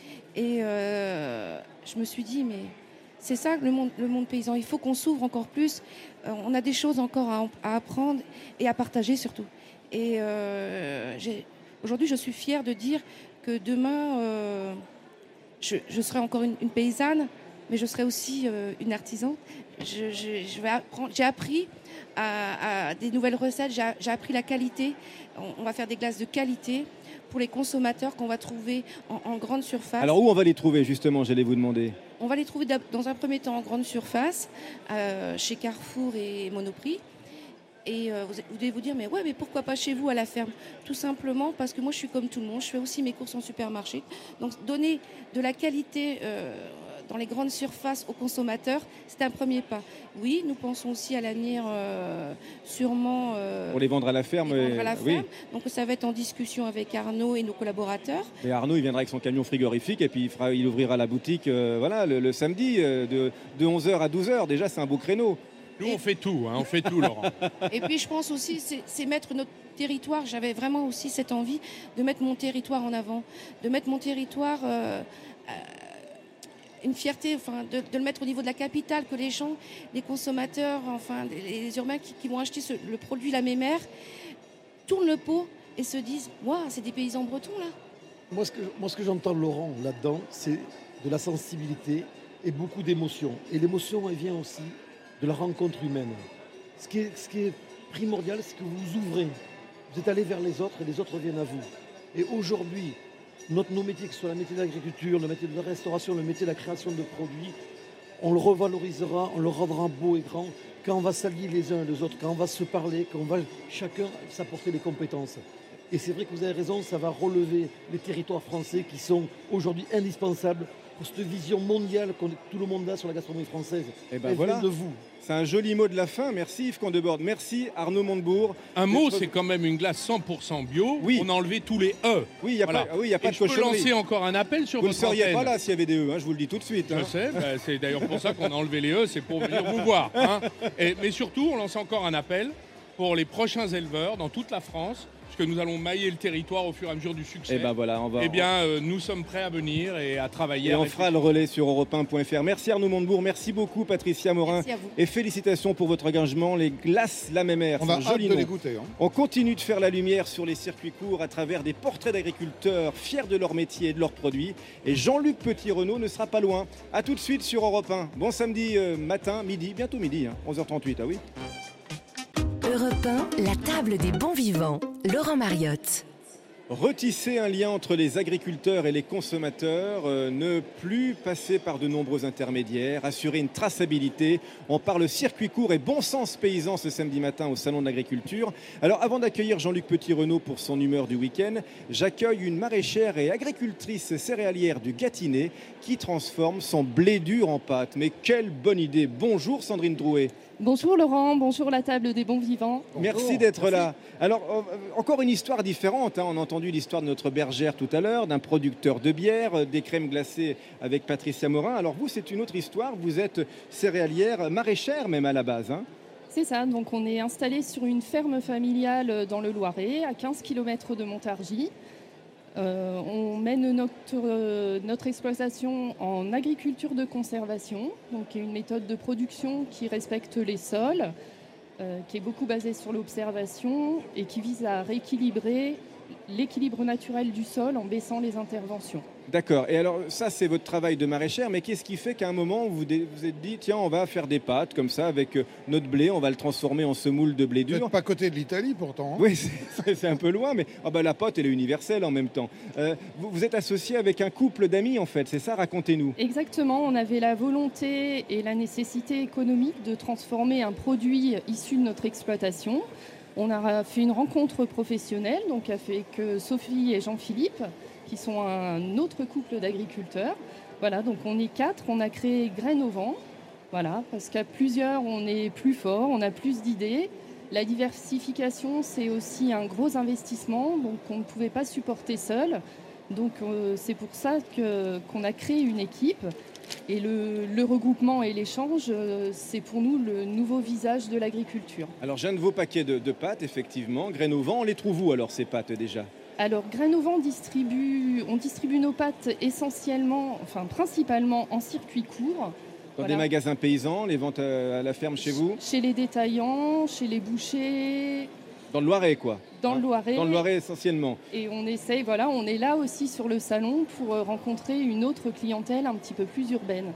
Et euh, je me suis dit, mais c'est ça le monde, le monde paysan. Il faut qu'on s'ouvre encore plus. Euh, on a des choses encore à, à apprendre et à partager surtout. Et euh, j'ai, aujourd'hui, je suis fière de dire que demain, euh, je, je serai encore une, une paysanne, mais je serai aussi euh, une artisan. Je, je, je vais apprendre, j'ai appris à, à des nouvelles recettes, j'ai, j'ai appris la qualité. On, on va faire des glaces de qualité pour les consommateurs qu'on va trouver en, en grande surface. Alors où on va les trouver justement, j'allais vous demander? On va les trouver dans un premier temps en grande surface, euh, chez Carrefour et Monoprix. Et euh, vous, vous devez vous dire, mais ouais, mais pourquoi pas chez vous à la ferme? Tout simplement parce que moi, je suis comme tout le monde. Je fais aussi mes courses en supermarché. Donc, donner de la qualité euh, dans les grandes surfaces aux consommateurs, c'est un premier pas. Oui, nous pensons aussi à l'avenir, euh, sûrement... Euh, Pour les vendre à la ferme. les vendre à la oui. ferme. Donc, ça va être en discussion avec Arnaud et nos collaborateurs. Et Arnaud, il viendra avec son camion frigorifique et puis il, fera, il ouvrira la boutique euh, voilà, le, le samedi euh, de, de onze heures à douze heures. Déjà, c'est un beau créneau. Nous, on fait tout, hein, on fait tout, Laurent. Et puis, je pense aussi, c'est, c'est mettre notre territoire. J'avais vraiment aussi cette envie de mettre mon territoire en avant, de mettre mon territoire, euh, euh, une fierté, enfin, de, de le mettre au niveau de la capitale, que les gens, les consommateurs, enfin, les, les urbains qui, qui vont acheter ce, le produit La Mémère, tournent le pot et se disent, waouh, c'est des paysans bretons là. Moi, ce que, moi, ce que j'entends, Laurent, là-dedans, c'est de la sensibilité et beaucoup d'émotion. Et l'émotion, elle vient aussi de la rencontre humaine. Ce qui est, ce qui est primordial, c'est que vous vous ouvrez. Vous êtes allé vers les autres et les autres viennent à vous. Et aujourd'hui, notre, nos métiers, que ce soit le métier de l'agriculture, le métier de la restauration, le métier de la création de produits, on le revalorisera, on le rendra beau et grand quand on va s'allier les uns les autres, quand on va se parler, quand on va chacun s'apporter les compétences. Et c'est vrai que vous avez raison, ça va relever les territoires français qui sont aujourd'hui indispensables pour cette vision mondiale que tout le monde a sur la gastronomie française. Et ben voilà, de vous. C'est un joli mot de la fin. Merci Yves Condebord. Merci Arnaud Montebourg. Un mot, c'est quand même une glace cent pour cent bio. Oui. On a enlevé tous les E. Oui, il n'y a, voilà. pas, oui, y a pas Et de je peux cochonnerie. lancer encore un appel sur vous votre ne seriez antenne. pas là s'il y avait des E, hein, je vous le dis tout de suite. Je hein. sais, bah, c'est d'ailleurs pour ça qu'on a enlevé les E, c'est pour venir vous voir. Hein. Et, mais surtout, on lance encore un appel pour les prochains éleveurs dans toute la France, puisque nous allons mailler le territoire au fur et à mesure du succès. Et ben voilà, on va. Eh bien, euh, nous sommes prêts à venir et à travailler. Et on avec fera le relais sur europe un point f r. Merci Arnaud Montebourg, merci beaucoup Patricia Morin. Merci à vous. Et félicitations pour votre engagement. Les glaces La Mémère, On c'est a un hâte joli de nom. les goûter. Hein. On continue de faire la lumière sur les circuits courts à travers des portraits d'agriculteurs fiers de leur métier et de leurs produits. Et Jean-Luc Petit-Renaud ne sera pas loin. A tout de suite sur Europe un. Bon samedi euh, matin, midi, bientôt midi, hein, onze heures trente-huit, ah oui. Europe un, la table des bons vivants. Laurent Mariotte. Retisser un lien entre les agriculteurs et les consommateurs, euh, ne plus passer par de nombreux intermédiaires, assurer une traçabilité. On parle circuit court et bon sens paysan ce samedi matin au Salon de l'Agriculture. Alors avant d'accueillir Jean-Luc Petit-Renaud pour son humeur du week-end, j'accueille une maraîchère et agricultrice céréalière du Gâtinais qui transforme son blé dur en pâte. Mais quelle bonne idée! Bonjour Sandrine Drouet. Bonjour Laurent, bonjour la table des bons vivants. Merci d'être là. Alors, euh, encore une histoire différente. Hein. On a entendu l'histoire de notre bergère tout à l'heure, d'un producteur de bière, euh, des crèmes glacées avec Patricia Morin. Alors vous, c'est une autre histoire. Vous êtes céréalière, maraîchère même à la base. Hein. C'est ça, donc on est installé sur une ferme familiale dans le Loiret, à quinze kilomètres de Montargis. Euh, on mène notre, euh, notre exploitation en agriculture de conservation, donc une méthode de production qui respecte les sols, euh, qui est beaucoup basée sur l'observation et qui vise à rééquilibrer l'équilibre naturel du sol en baissant les interventions. D'accord. Et alors, ça, c'est votre travail de maraîchère. Mais qu'est-ce qui fait qu'à un moment, vous vous vous êtes dit, tiens, on va faire des pâtes comme ça avec euh, notre blé, on va le transformer en semoule de blé Vous dur. n'êtes pas à côté de l'Italie pourtant. Hein. Oui, c'est, c'est un peu loin, mais ah bah, la pâte, elle est universelle en même temps. Euh, vous, vous êtes associé avec un couple d'amis, en fait, c'est ça? Racontez-nous. Exactement, on avait la volonté et la nécessité économique de transformer un produit issu de notre exploitation. On a fait une rencontre professionnelle, donc avec Sophie et Jean-Philippe, qui sont un autre couple d'agriculteurs. Voilà, donc on est quatre, on a créé Graines au vent, voilà, parce qu'à plusieurs, on est plus fort, on a plus d'idées. La diversification, c'est aussi un gros investissement, donc on ne pouvait pas supporter seul. Donc euh, c'est pour ça que, qu'on a créé une équipe. Et le, le regroupement et l'échange, euh, c'est pour nous le nouveau visage de l'agriculture. Alors, j'ai un de vos paquets de, de pâtes, effectivement. Graines au vent, on les trouve où alors, ces pâtes, déjà? Alors, Graines au vent distribue, on distribue nos pâtes essentiellement, enfin principalement en circuit court. Dans Voilà. des magasins paysans, les ventes à, à la ferme chez vous? Chez les détaillants, chez les bouchers, Dans le Loiret, quoi. dans le Loiret. Dans le Loiret, essentiellement. Et on essaye, voilà, on est là aussi sur le salon pour euh, rencontrer une autre clientèle un petit peu plus urbaine.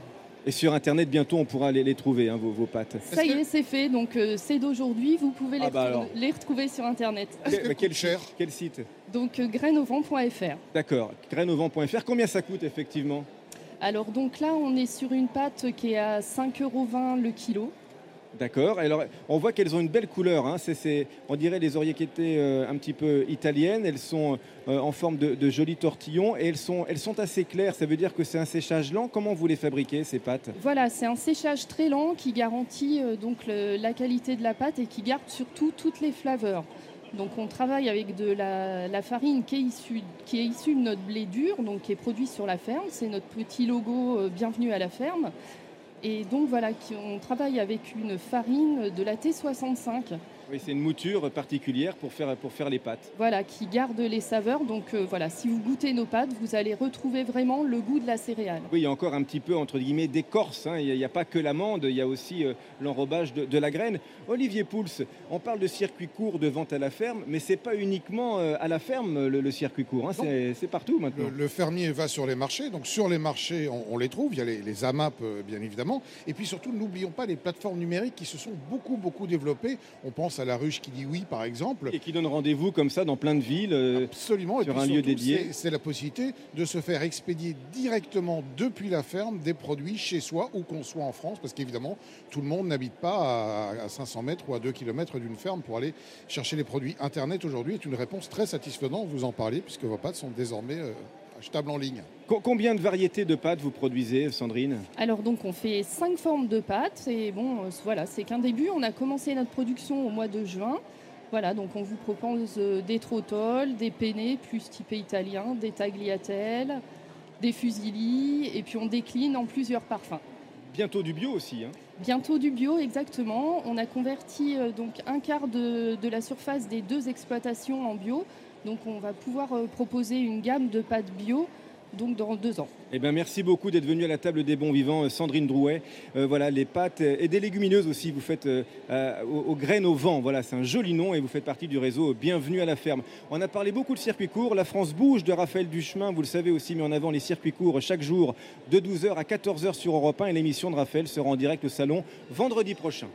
Et sur Internet, bientôt, on pourra les, les trouver, hein, vos, vos pâtes. Ça y est, c'est fait. Donc euh, c'est d'aujourd'hui. Vous pouvez les, ah bah retrouver, les retrouver sur Internet. Que, quel, cher quel site? Donc euh, graines au vent point f r. D'accord, graines au vent point f r. Combien ça coûte, effectivement? Alors donc là, on est sur une pâte qui est à cinq euros vingt le kilo. D'accord. Alors, on voit qu'elles ont une belle couleur. Hein. C'est, c'est, on dirait des orecchiette euh, un petit peu italiennes. Elles sont euh, en forme de, de jolis tortillons et elles sont, elles sont assez claires. Ça veut dire que c'est un séchage lent. Comment vous les fabriquez, ces pâtes? Voilà, c'est un séchage très lent qui garantit euh, donc le, la qualité de la pâte et qui garde surtout toutes les flaveurs. Donc on travaille avec de la, la farine qui est, issue, qui est issue de notre blé dur, donc qui est produit sur la ferme. C'est notre petit logo euh, Bienvenue à la ferme. Et donc voilà, on travaille avec une farine de la T soixante-cinq. Oui, c'est une mouture particulière pour faire, pour faire les pâtes. Voilà, qui garde les saveurs. Donc euh, voilà, si vous goûtez nos pâtes, vous allez retrouver vraiment le goût de la céréale. Oui, il y a encore un petit peu, entre guillemets, d'écorce. Hein. Il n'y a, a pas que l'amande, il y a aussi euh, l'enrobage de, de la graine. Olivier Pouls, on parle de circuit court de vente à la ferme, mais ce n'est pas uniquement euh, à la ferme le, le circuit court. Hein. C'est, c'est partout maintenant. Le, le fermier va sur les marchés. Donc sur les marchés, on, on les trouve. Il y a les, les A M A P, euh, bien évidemment. Et puis surtout, n'oublions pas les plateformes numériques qui se sont beaucoup, beaucoup développées. On pense à la ruche qui dit oui, par exemple. Et qui donne rendez-vous comme ça dans plein de villes. Euh, Absolument. Sur et un puis lieu surtout, dédié. C'est, c'est la possibilité de se faire expédier directement depuis la ferme des produits chez soi, où qu'on soit en France, parce qu'évidemment, tout le monde n'habite pas à, à cinq cents mètres ou à deux kilomètres d'une ferme pour aller chercher les produits. Internet, aujourd'hui, est une réponse très satisfaisante. Vous en parlez, puisque vos pâtes sont désormais euh, achetables en ligne. Combien de variétés de pâtes vous produisez, Sandrine? Alors donc on fait cinq formes de pâtes et bon euh, voilà, c'est qu'un début. On a commencé notre production au mois de juin. Voilà, donc on vous propose euh, des trottoles, des penne plus typé italien, des tagliatelles, des fusilli et puis on décline en plusieurs parfums. Bientôt du bio aussi, hein? Bientôt du bio, exactement. On a converti euh, donc un quart de, de la surface des deux exploitations en bio. Donc on va pouvoir euh, proposer une gamme de pâtes bio donc dans deux ans. Eh bien, merci beaucoup d'être venu à la table des bons vivants, Sandrine Drouet. Euh, voilà, les pâtes et des légumineuses aussi, vous faites euh, euh, aux, aux graines au vent. Voilà, c'est un joli nom et vous faites partie du réseau Bienvenue à la ferme. On a parlé beaucoup de circuits courts. La France bouge de Raphaël Duchemin, vous le savez aussi, met en avant les circuits courts chaque jour de douze heures à quatorze heures sur Europe un et l'émission de Raphaël sera en direct au salon vendredi prochain.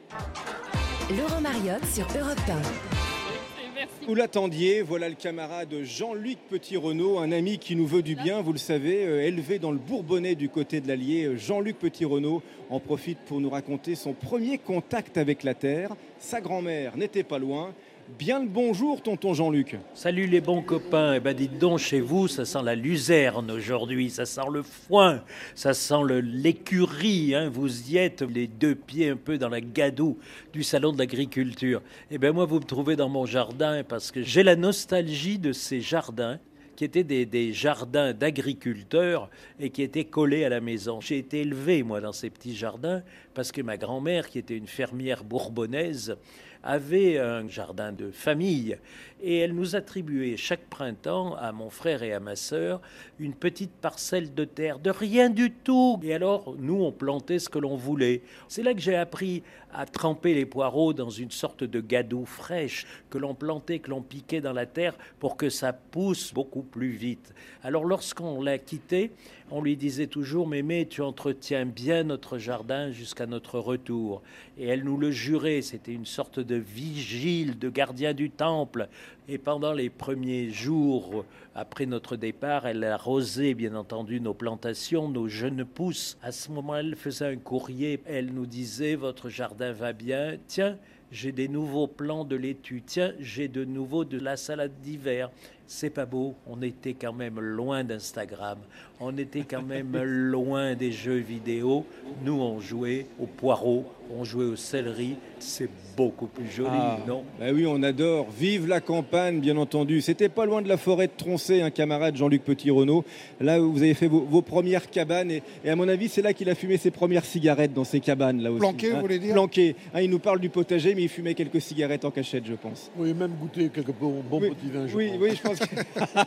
Laurent Mariotte sur Europe un. Vous l'attendiez, voilà le camarade Jean-Luc Petit-Renaud, un ami qui nous veut du bien, vous le savez, euh, élevé dans le Bourbonnais du côté de l'Allier. Jean-Luc Petit-Renaud en profite pour nous raconter son premier contact avec la terre. Sa grand-mère n'était pas loin. Bien le bonjour, tonton Jean-Luc. Salut les bons copains. Eh ben dites donc, chez vous, ça sent la luzerne aujourd'hui, ça sent le foin, ça sent le, l'écurie. Hein. Vous y êtes, les deux pieds un peu dans la gadoue du salon de l'agriculture. Eh bien moi, vous me trouvez dans mon jardin parce que j'ai la nostalgie de ces jardins qui étaient des, des jardins d'agriculteurs et qui étaient collés à la maison. J'ai été élevé, moi, dans ces petits jardins parce que ma grand-mère, qui était une fermière bourbonnaise, avait un jardin de famille et elle nous attribuait chaque printemps à mon frère et à ma sœur une petite parcelle de terre, de rien du tout. Et alors, nous, on plantait ce que l'on voulait. C'est là que j'ai appris à tremper les poireaux dans une sorte de gadoue fraîche que l'on plantait, que l'on piquait dans la terre pour que ça pousse beaucoup plus vite. Alors, lorsqu'on l'a quitté, on lui disait toujours « Mémé, tu entretiens bien notre jardin jusqu'à notre retour ». Et elle nous le jurait, c'était une sorte de vigile, de gardien du temple. Et pendant les premiers jours après notre départ, elle arrosait bien entendu nos plantations, nos jeunes pousses. À ce moment, elle faisait un courrier, elle nous disait « Votre jardin va bien, tiens, j'ai des nouveaux plants de laitue, tiens, j'ai de nouveau de la salade d'hiver ». C'est pas beau, on était quand même loin d'Instagram, on était quand même loin des jeux vidéo. Nous, on jouait au poireau, on jouait au céleri, c'est beaucoup plus joli, ah, non? Bah oui, on adore. Vive la campagne, bien entendu. C'était pas loin de la forêt de Troncé, un camarade Jean-Luc Petit-Renaud. Là où vous avez fait vos, vos premières cabanes, et, et à mon avis, c'est là qu'il a fumé ses premières cigarettes dans ces cabanes là aussi. Planqué, hein. vous voulez dire? Planqué. Hein, il nous parle du potager, mais il fumait quelques cigarettes en cachette, je pense. Oui, même goûter quelques bons, bons oui, petits vins, je oui, pense. oui, je pense pense que...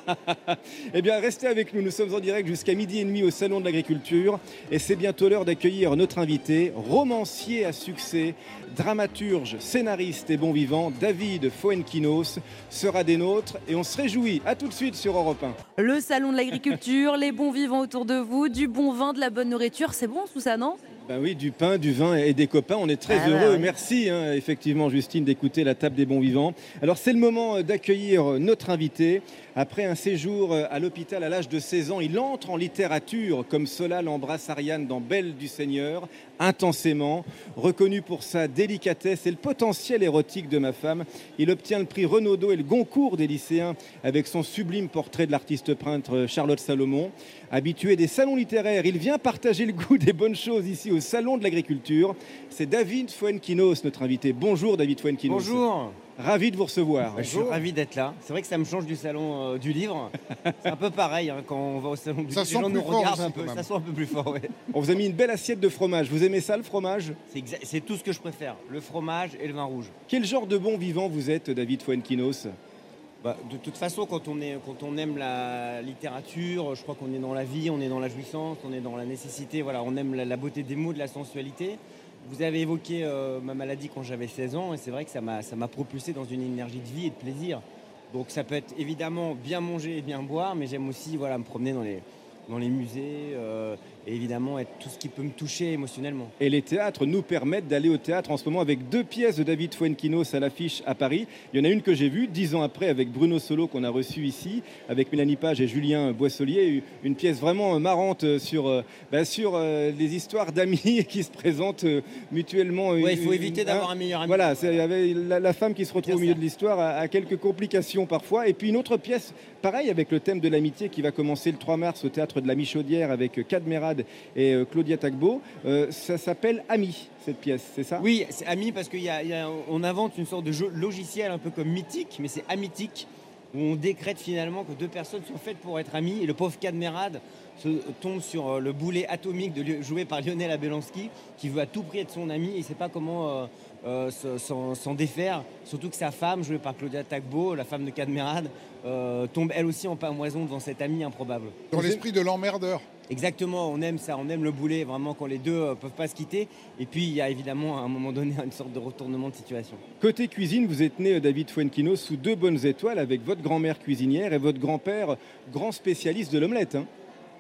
Eh bien, restez avec nous. Nous sommes en direct jusqu'à midi et demi au Salon de l'Agriculture. Et c'est bientôt l'heure d'accueillir notre invité, romancier à succès, dramaturge, scénariste et bon vivant, David Fuenquinos, sera des nôtres. Et on se réjouit. À tout de suite sur Europe un. Le Salon de l'Agriculture, les bons vivants autour de vous, du bon vin, de la bonne nourriture. C'est bon tout ça, non ? Ben oui, du pain, du vin et des copains, on est très ah heureux. Bah oui. Merci hein, effectivement Justine d'écouter la table des bons vivants. Alors c'est le moment d'accueillir notre invité. Après un séjour à l'hôpital à l'âge de seize ans, il entre en littérature comme Solal embrasse Ariane dans Belle du Seigneur, intensément. Reconnu pour sa délicatesse et le potentiel érotique de ma femme, il obtient le prix Renaudot et le Goncourt des lycéens avec son sublime portrait de l'artiste peintre Charlotte Salomon. Habitué des salons littéraires, il vient partager le goût des bonnes choses ici au Salon de l'Agriculture. C'est David Fuenquinos, notre invité. Bonjour David Fuenquinos. Bonjour. Ravi de vous recevoir. Je suis ravi d'être là. C'est vrai que ça me change du salon euh, du livre. C'est un peu pareil hein, quand on va au salon du livre. Les gens nous regardent un peu. Ça sent un peu plus fort. Ouais. On vous a mis une belle assiette de fromage. Vous aimez ça le fromage ? C'est, exa- c'est tout ce que je préfère. Le fromage et le vin rouge. Quel genre de bon vivant vous êtes, David Fuenquinos ? Bah, de toute façon, quand on, est, quand on aime la littérature, je crois qu'on est dans la vie, on est dans la jouissance, on est dans la nécessité. Voilà, on aime la, la beauté des mots, de la sensualité. Vous avez évoqué euh, ma maladie quand j'avais seize ans et c'est vrai que ça m'a, ça m'a propulsé dans une énergie de vie et de plaisir. Donc ça peut être évidemment bien manger et bien boire, mais j'aime aussi voilà, me promener dans les, dans les musées euh, et évidemment être tout ce qui peut me toucher émotionnellement. Et les théâtres nous permettent d'aller au théâtre en ce moment avec deux pièces de David Fuenquinos à l'affiche à Paris. Il y en a une que j'ai vue dix ans après avec Bruno Solo qu'on a reçu ici, avec Mélanie Page et Julien Boisselier. Une pièce vraiment marrante sur, euh, bah, sur euh, les histoires d'amis qui se présentent euh, mutuellement. Oui, il faut éviter d'avoir hein, un meilleur ami. Voilà, c'est, avec la, la femme qui se retrouve au milieu de l'histoire a, a quelques complications parfois. Et puis une autre pièce, pareil, avec le thème de l'amitié qui va commencer le trois mars au théâtre de la Michaudière avec Kad Merad et euh, Claudia Tagbo. Euh, ça s'appelle Ami, cette pièce, c'est ça ? Oui, c'est Ami parce qu'on invente une sorte de jeu logiciel un peu comme Mythique, mais c'est Amitique, où on décrète finalement que deux personnes sont faites pour être amies. Et le pauvre Kad Merad se tombe sur le boulet atomique de, joué par Lionel Abelansky, qui veut à tout prix être son ami et il ne sait pas comment euh, euh, s'en, s'en défaire. Surtout que sa femme, jouée par Claudia Tagbo, la femme de Kad Merad, euh, tombe elle aussi en pamoison devant cet ami improbable. Dans l'esprit de l'emmerdeur. Exactement, on aime ça, on aime le boulet, vraiment quand les deux ne euh, peuvent pas se quitter. Et puis il y a évidemment à un moment donné une sorte de retournement de situation. Côté cuisine, vous êtes né, David Fuenquinos, sous deux bonnes étoiles avec votre grand-mère cuisinière et votre grand-père grand spécialiste de l'omelette. Hein.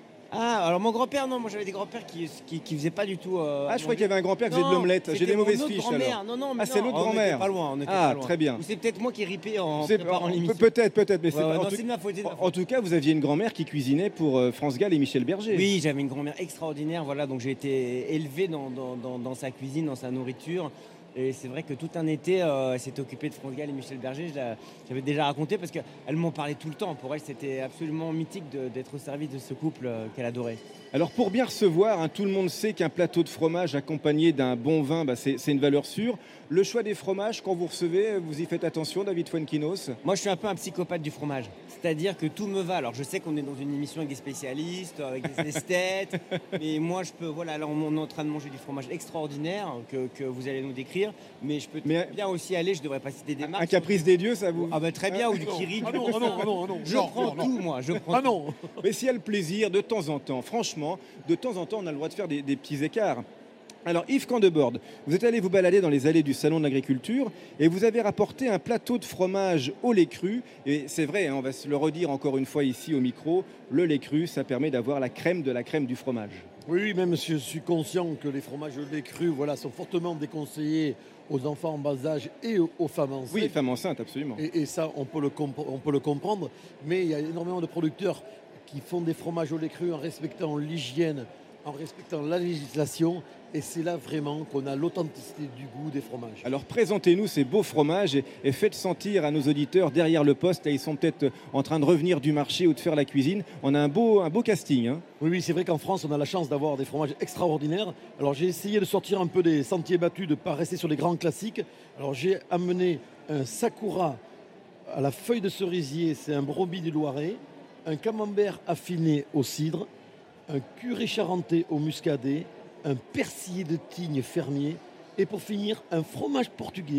Ah, alors mon grand-père, non, moi j'avais des grands-pères qui, qui, qui faisaient pas du tout. Euh, ah, je crois qu'il y avait un grand-père qui faisait de l'omelette. J'ai des mauvaises fiches alors. Non, non, mais ah, c'est non, l'autre on grand-mère. était pas loin. On était ah, pas loin. Très bien. Ou c'est peut-être moi qui ripais en c'est, préparant on, l'émission. Peut-être, peut-être, mais ouais, c'est ouais, pas. Non, En, tout, c'est de ma faute, c'est de ma faute. En tout cas, vous aviez une grand-mère qui cuisinait pour euh, France Gall et Michel Berger. Oui, j'avais une grand-mère extraordinaire. Voilà, donc j'ai été élevé dans, dans, dans, dans sa cuisine, dans sa nourriture. Et c'est vrai que tout un été, euh, elle s'était occupée de France Gall et Michel Berger. Je la, j'avais déjà raconté parce qu'elle m'en parlait tout le temps. Pour elle, c'était absolument mythique de, d'être au service de ce couple euh, qu'elle adorait. Alors pour bien recevoir, hein, tout le monde sait qu'un plateau de fromage accompagné d'un bon vin, bah, c'est, c'est une valeur sûre. Le choix des fromages, quand vous recevez, vous y faites attention, David Fuenquinos ? Moi, je suis un peu un psychopathe du fromage. C'est-à-dire que tout me va. Alors, je sais qu'on est dans une émission avec des spécialistes, avec des esthètes, mais moi, je peux... Voilà, là, on est en train de manger du fromage extraordinaire que, que vous allez nous décrire, mais je peux mais bien aussi aller, je ne devrais pas citer des marques. Un caprice des dieux, ça vous... Ah ben très bien, ah, ou du kiri. Ah non, ah non, ah non, ah non. Je non, prends non, tout, non. moi, je prends ah tout. non. Mais s'il y a le plaisir, de temps en temps, franchement, de temps en temps, on a le droit de faire des, des petits écarts. Alors Yves Candeborde, vous êtes allé vous balader dans les allées du Salon de l'Agriculture et vous avez rapporté un plateau de fromage au lait cru. Et c'est vrai, hein, on va se le redire encore une fois ici au micro, le lait cru, ça permet d'avoir la crème de la crème du fromage. Oui, oui, même si je suis conscient que les fromages au lait cru voilà, sont fortement déconseillés aux enfants en bas âge et aux femmes enceintes. Oui, femmes enceintes, absolument. Et, et ça, on peut, le comp- on peut le comprendre. Mais il y a énormément de producteurs qui font des fromages au lait cru en respectant l'hygiène, en respectant la législation. Et c'est là vraiment qu'on a l'authenticité du goût des fromages. Alors présentez-nous ces beaux fromages et, et faites sentir à nos auditeurs derrière le poste. Là, ils sont peut-être en train de revenir du marché ou de faire la cuisine. On a un beau, un beau casting. Hein. Oui, oui, c'est vrai qu'en France, on a la chance d'avoir des fromages extraordinaires. Alors j'ai essayé de sortir un peu des sentiers battus, de ne pas rester sur les grands classiques. Alors j'ai amené un Sakura à la feuille de cerisier, c'est un brebis du Loiret, un camembert affiné au cidre, un curé charentais au muscadet, un persillé de Tignes fermier et pour finir un fromage portugais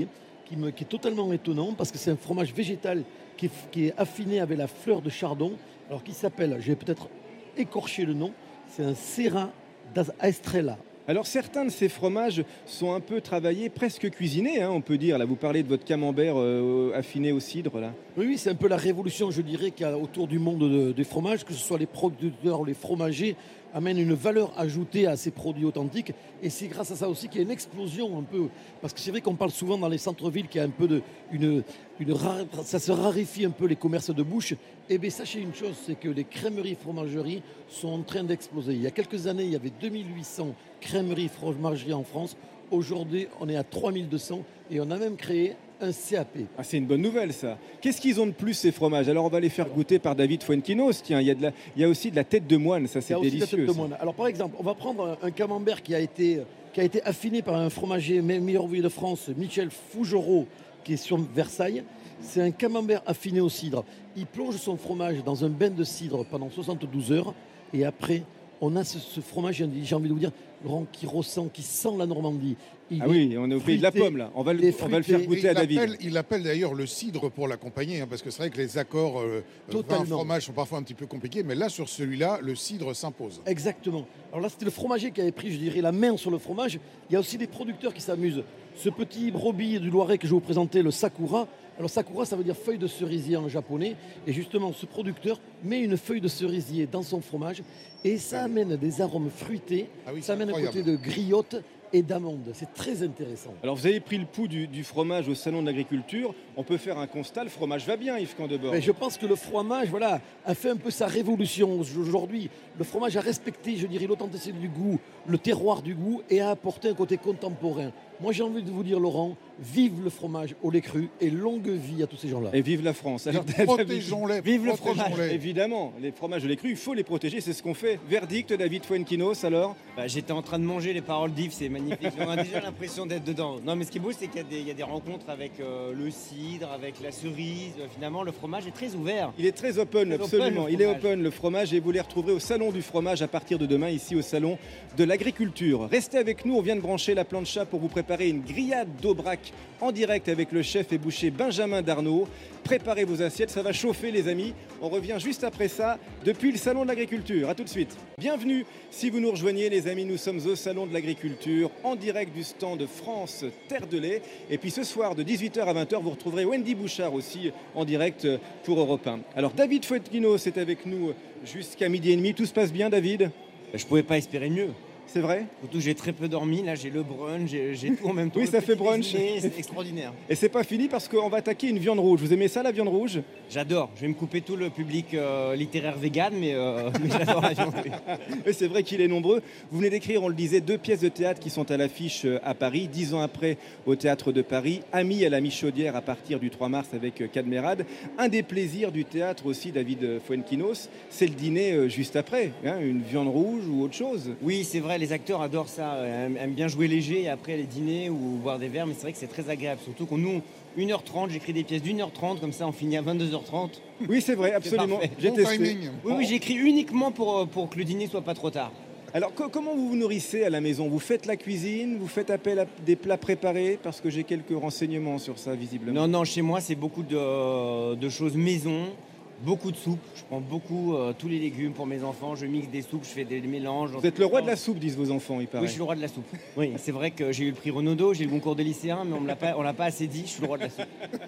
qui, me, qui est totalement étonnant parce que c'est un fromage végétal qui est, qui est affiné avec la fleur de chardon, alors qui s'appelle, je vais peut-être écorcher le nom, c'est un Serra d'Estrella. Alors certains de ces fromages sont un peu travaillés, presque cuisinés, hein, on peut dire. Là, vous parlez de votre camembert euh, affiné au cidre. Là. Oui, oui, c'est un peu la révolution, je dirais, qu'il y a autour du monde de, des fromages, que ce soit les producteurs ou les fromagers, amènent une valeur ajoutée à ces produits authentiques. Et c'est grâce à ça aussi qu'il y a une explosion un peu. Parce que c'est vrai qu'on parle souvent dans les centres-villes qu'il y a un peu de... Une, une rare, ça se raréfie un peu les commerces de bouche. Eh bien, sachez une chose, c'est que les crèmeries fromageries sont en train d'exploser. Il y a quelques années, il y avait deux mille huit cents crèmeries fromageries en France. Aujourd'hui, on est à trois mille deux cents et on a même créé un C A P. Ah, c'est une bonne nouvelle, ça. Qu'est-ce qu'ils ont de plus, ces fromages? Alors, on va les faire goûter par David Fuenquinos. Tiens, il y a, de la... il y a aussi de la tête de moine, ça, c'est délicieux. Tête de moine. Alors, par exemple, on va prendre un, un camembert qui a, été, qui a été affiné par un fromager meilleur ouvrier de France, Michel Fougereau, qui est sur Versailles. C'est un camembert affiné au cidre. Il plonge son fromage dans un bain de cidre pendant soixante-douze heures. Et après, on a ce, ce fromage, j'ai envie de vous dire, Laurent, qui ressent, qui sent la Normandie. Il ah oui, on est au pays de la pomme, là. On va le, on va le faire goûter à David. Appelle, il appelle d'ailleurs le cidre pour l'accompagner, hein, parce que c'est vrai que les accords euh, vin fromage sont parfois un petit peu compliqués, mais là, sur celui-là, le cidre s'impose. Exactement. Alors là, c'était le fromager qui avait pris, je dirais, la main sur le fromage. Il y a aussi des producteurs qui s'amusent. Ce petit brebis du Loiret que je vais vous présenter, le Sakura. Alors Sakura, ça veut dire feuille de cerisier en japonais. Et justement, ce producteur met une feuille de cerisier dans son fromage et ça amène des arômes fruités. Ah oui, ça amène incroyable. un côté de griotte et d'amandes. C'est très intéressant. Alors vous avez pris le pouls du, du fromage au Salon de l'Agriculture. On peut faire un constat, le fromage va bien, Yves Candebord. Mais je pense que le fromage voilà, a fait un peu sa révolution aujourd'hui. Le fromage a respecté, je dirais, l'authenticité du goût, le terroir du goût et a apporté un côté contemporain. Moi, j'ai envie de vous dire, Laurent, vive le fromage au lait cru et longue vie à tous ces gens-là. Et vive la France. Alors, protégeons-les. Vive le fromage. Évidemment, les fromages au lait cru, il faut les protéger, c'est ce qu'on fait. Verdict, David Fuenquinos, alors bah, J'étais en train de manger les paroles d'Yves, c'est magnifique. On a déjà l'impression d'être dedans. Non, mais ce qui est beau, c'est qu'il y a des, il y a des rencontres avec euh, le cidre, avec la cerise. Euh, finalement, le fromage est très ouvert. Il est très open, très absolument. Open, il est open, le fromage, et vous les retrouverez au Salon du fromage à partir de demain, ici au Salon de l'Agriculture. Restez avec nous, on vient de brancher la plancha pour vous préparer une grillade d'Aubrac en direct avec le chef et boucher Benjamin Darnaud. Préparez vos assiettes, ça va chauffer les amis. On revient juste après ça depuis le Salon de l'Agriculture. A tout de suite. Bienvenue si vous nous rejoignez les amis, nous sommes au Salon de l'Agriculture en direct du stand de France Terre de lait. Et puis ce soir de dix-huit heures à vingt heures, vous retrouverez Wendy Bouchard aussi en direct pour Europe un. Alors David Fuenquinos est avec nous jusqu'à midi et demi. Tout se passe bien David? Je ne pouvais pas espérer mieux. C'est vrai? Surtout, j'ai très peu dormi. Là, j'ai le brunch, j'ai, j'ai tout en même temps. Oui, ça fait brunch. C'est extraordinaire. Et c'est pas fini parce qu'on va attaquer une viande rouge. Vous aimez ça, la viande rouge? J'adore. Je vais me couper tout le public euh, littéraire vegan, mais, euh, mais j'adore la viande. Et c'est vrai qu'il est nombreux. Vous venez d'écrire, on le disait, deux pièces de théâtre qui sont à l'affiche à Paris. Dix ans après, au Théâtre de Paris. Amis à la Michaudière à partir du trois mars avec Cadmerade. Un des plaisirs du théâtre aussi, David Fuenquinos, c'est le dîner juste après. Hein, une viande rouge ou autre chose. Oui, c'est vrai. Les acteurs adorent ça. Aiment, aiment bien jouer léger et après les dîner ou boire des verres. Mais c'est vrai que c'est très agréable. Surtout qu'on nous... une heure trente, j'écris des pièces d'une heure trente, comme ça on finit à vingt-deux heures trente. Oui, c'est vrai, absolument. C'est J'ai bon testé. timing. Oui, oui, j'écris uniquement pour, pour que le dîner soit pas trop tard. Alors, co- comment vous vous nourrissez à la maison? Vous faites la cuisine? Vous faites appel à des plats préparés? Parce que j'ai quelques renseignements sur ça, visiblement. Non, non, chez moi, c'est beaucoup de, de choses maison. Beaucoup de soupe, je prends beaucoup euh, tous les légumes pour mes enfants, je mixe des soupes, je fais des mélanges. Vous êtes le roi de la soupe, disent vos enfants, il paraît. Oui, je suis le roi de la soupe. Oui, c'est vrai que j'ai eu le prix Renaudot, j'ai eu le concours des lycéens, mais on ne l'a pas, on l'a pas assez dit, je suis le roi de la soupe.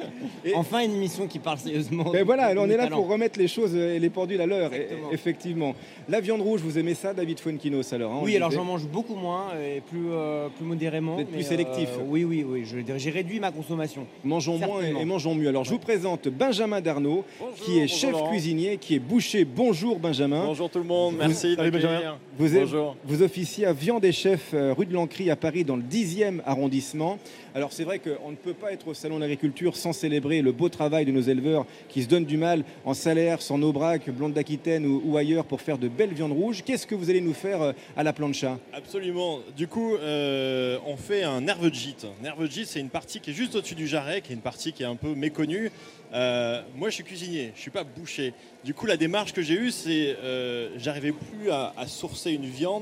Et enfin, une émission qui parle sérieusement. Mais voilà, de on est là talent. pour remettre les choses et les pendules à l'heure, et, effectivement. La viande rouge, vous aimez ça, David Fuenquinos, alors hein, Oui, alors j'en mange beaucoup moins et plus, euh, plus modérément. Vous êtes mais, plus sélectif. Euh, oui, oui, oui, je- j'ai réduit ma consommation. Mangeons moins et, Certainement. et mangeons mieux. Alors, je vous présente Benjamin Darnaud, qui est chef Laurent. cuisinier, qui est boucher. Bonjour Benjamin. Bonjour tout le monde, Vous- merci de Salut, Benjamin. m'accueillir. Vous, êtes- Bonjour. vous officiez à Viande et Chef euh, rue de l'Ancry à Paris dans le dixième arrondissement. Alors c'est vrai qu'on ne peut pas être au Salon de l'Agriculture sans célébrer le beau travail de nos éleveurs qui se donnent du mal en Salers, en Aubrac, Blonde d'Aquitaine ou, ou ailleurs pour faire de belles viandes rouges. Qu'est-ce que vous allez nous faire euh, à la plancha? Absolument. Du coup, euh, on fait un nerve de gîte. Nerve de gîte, c'est une partie qui est juste au-dessus du jarret, qui est une partie qui est un peu méconnue. Euh, moi, je suis cuisinier, je ne suis pas boucher. Du coup, la démarche que j'ai eue, c'est euh, j'arrivais plus à, à sourcer une viande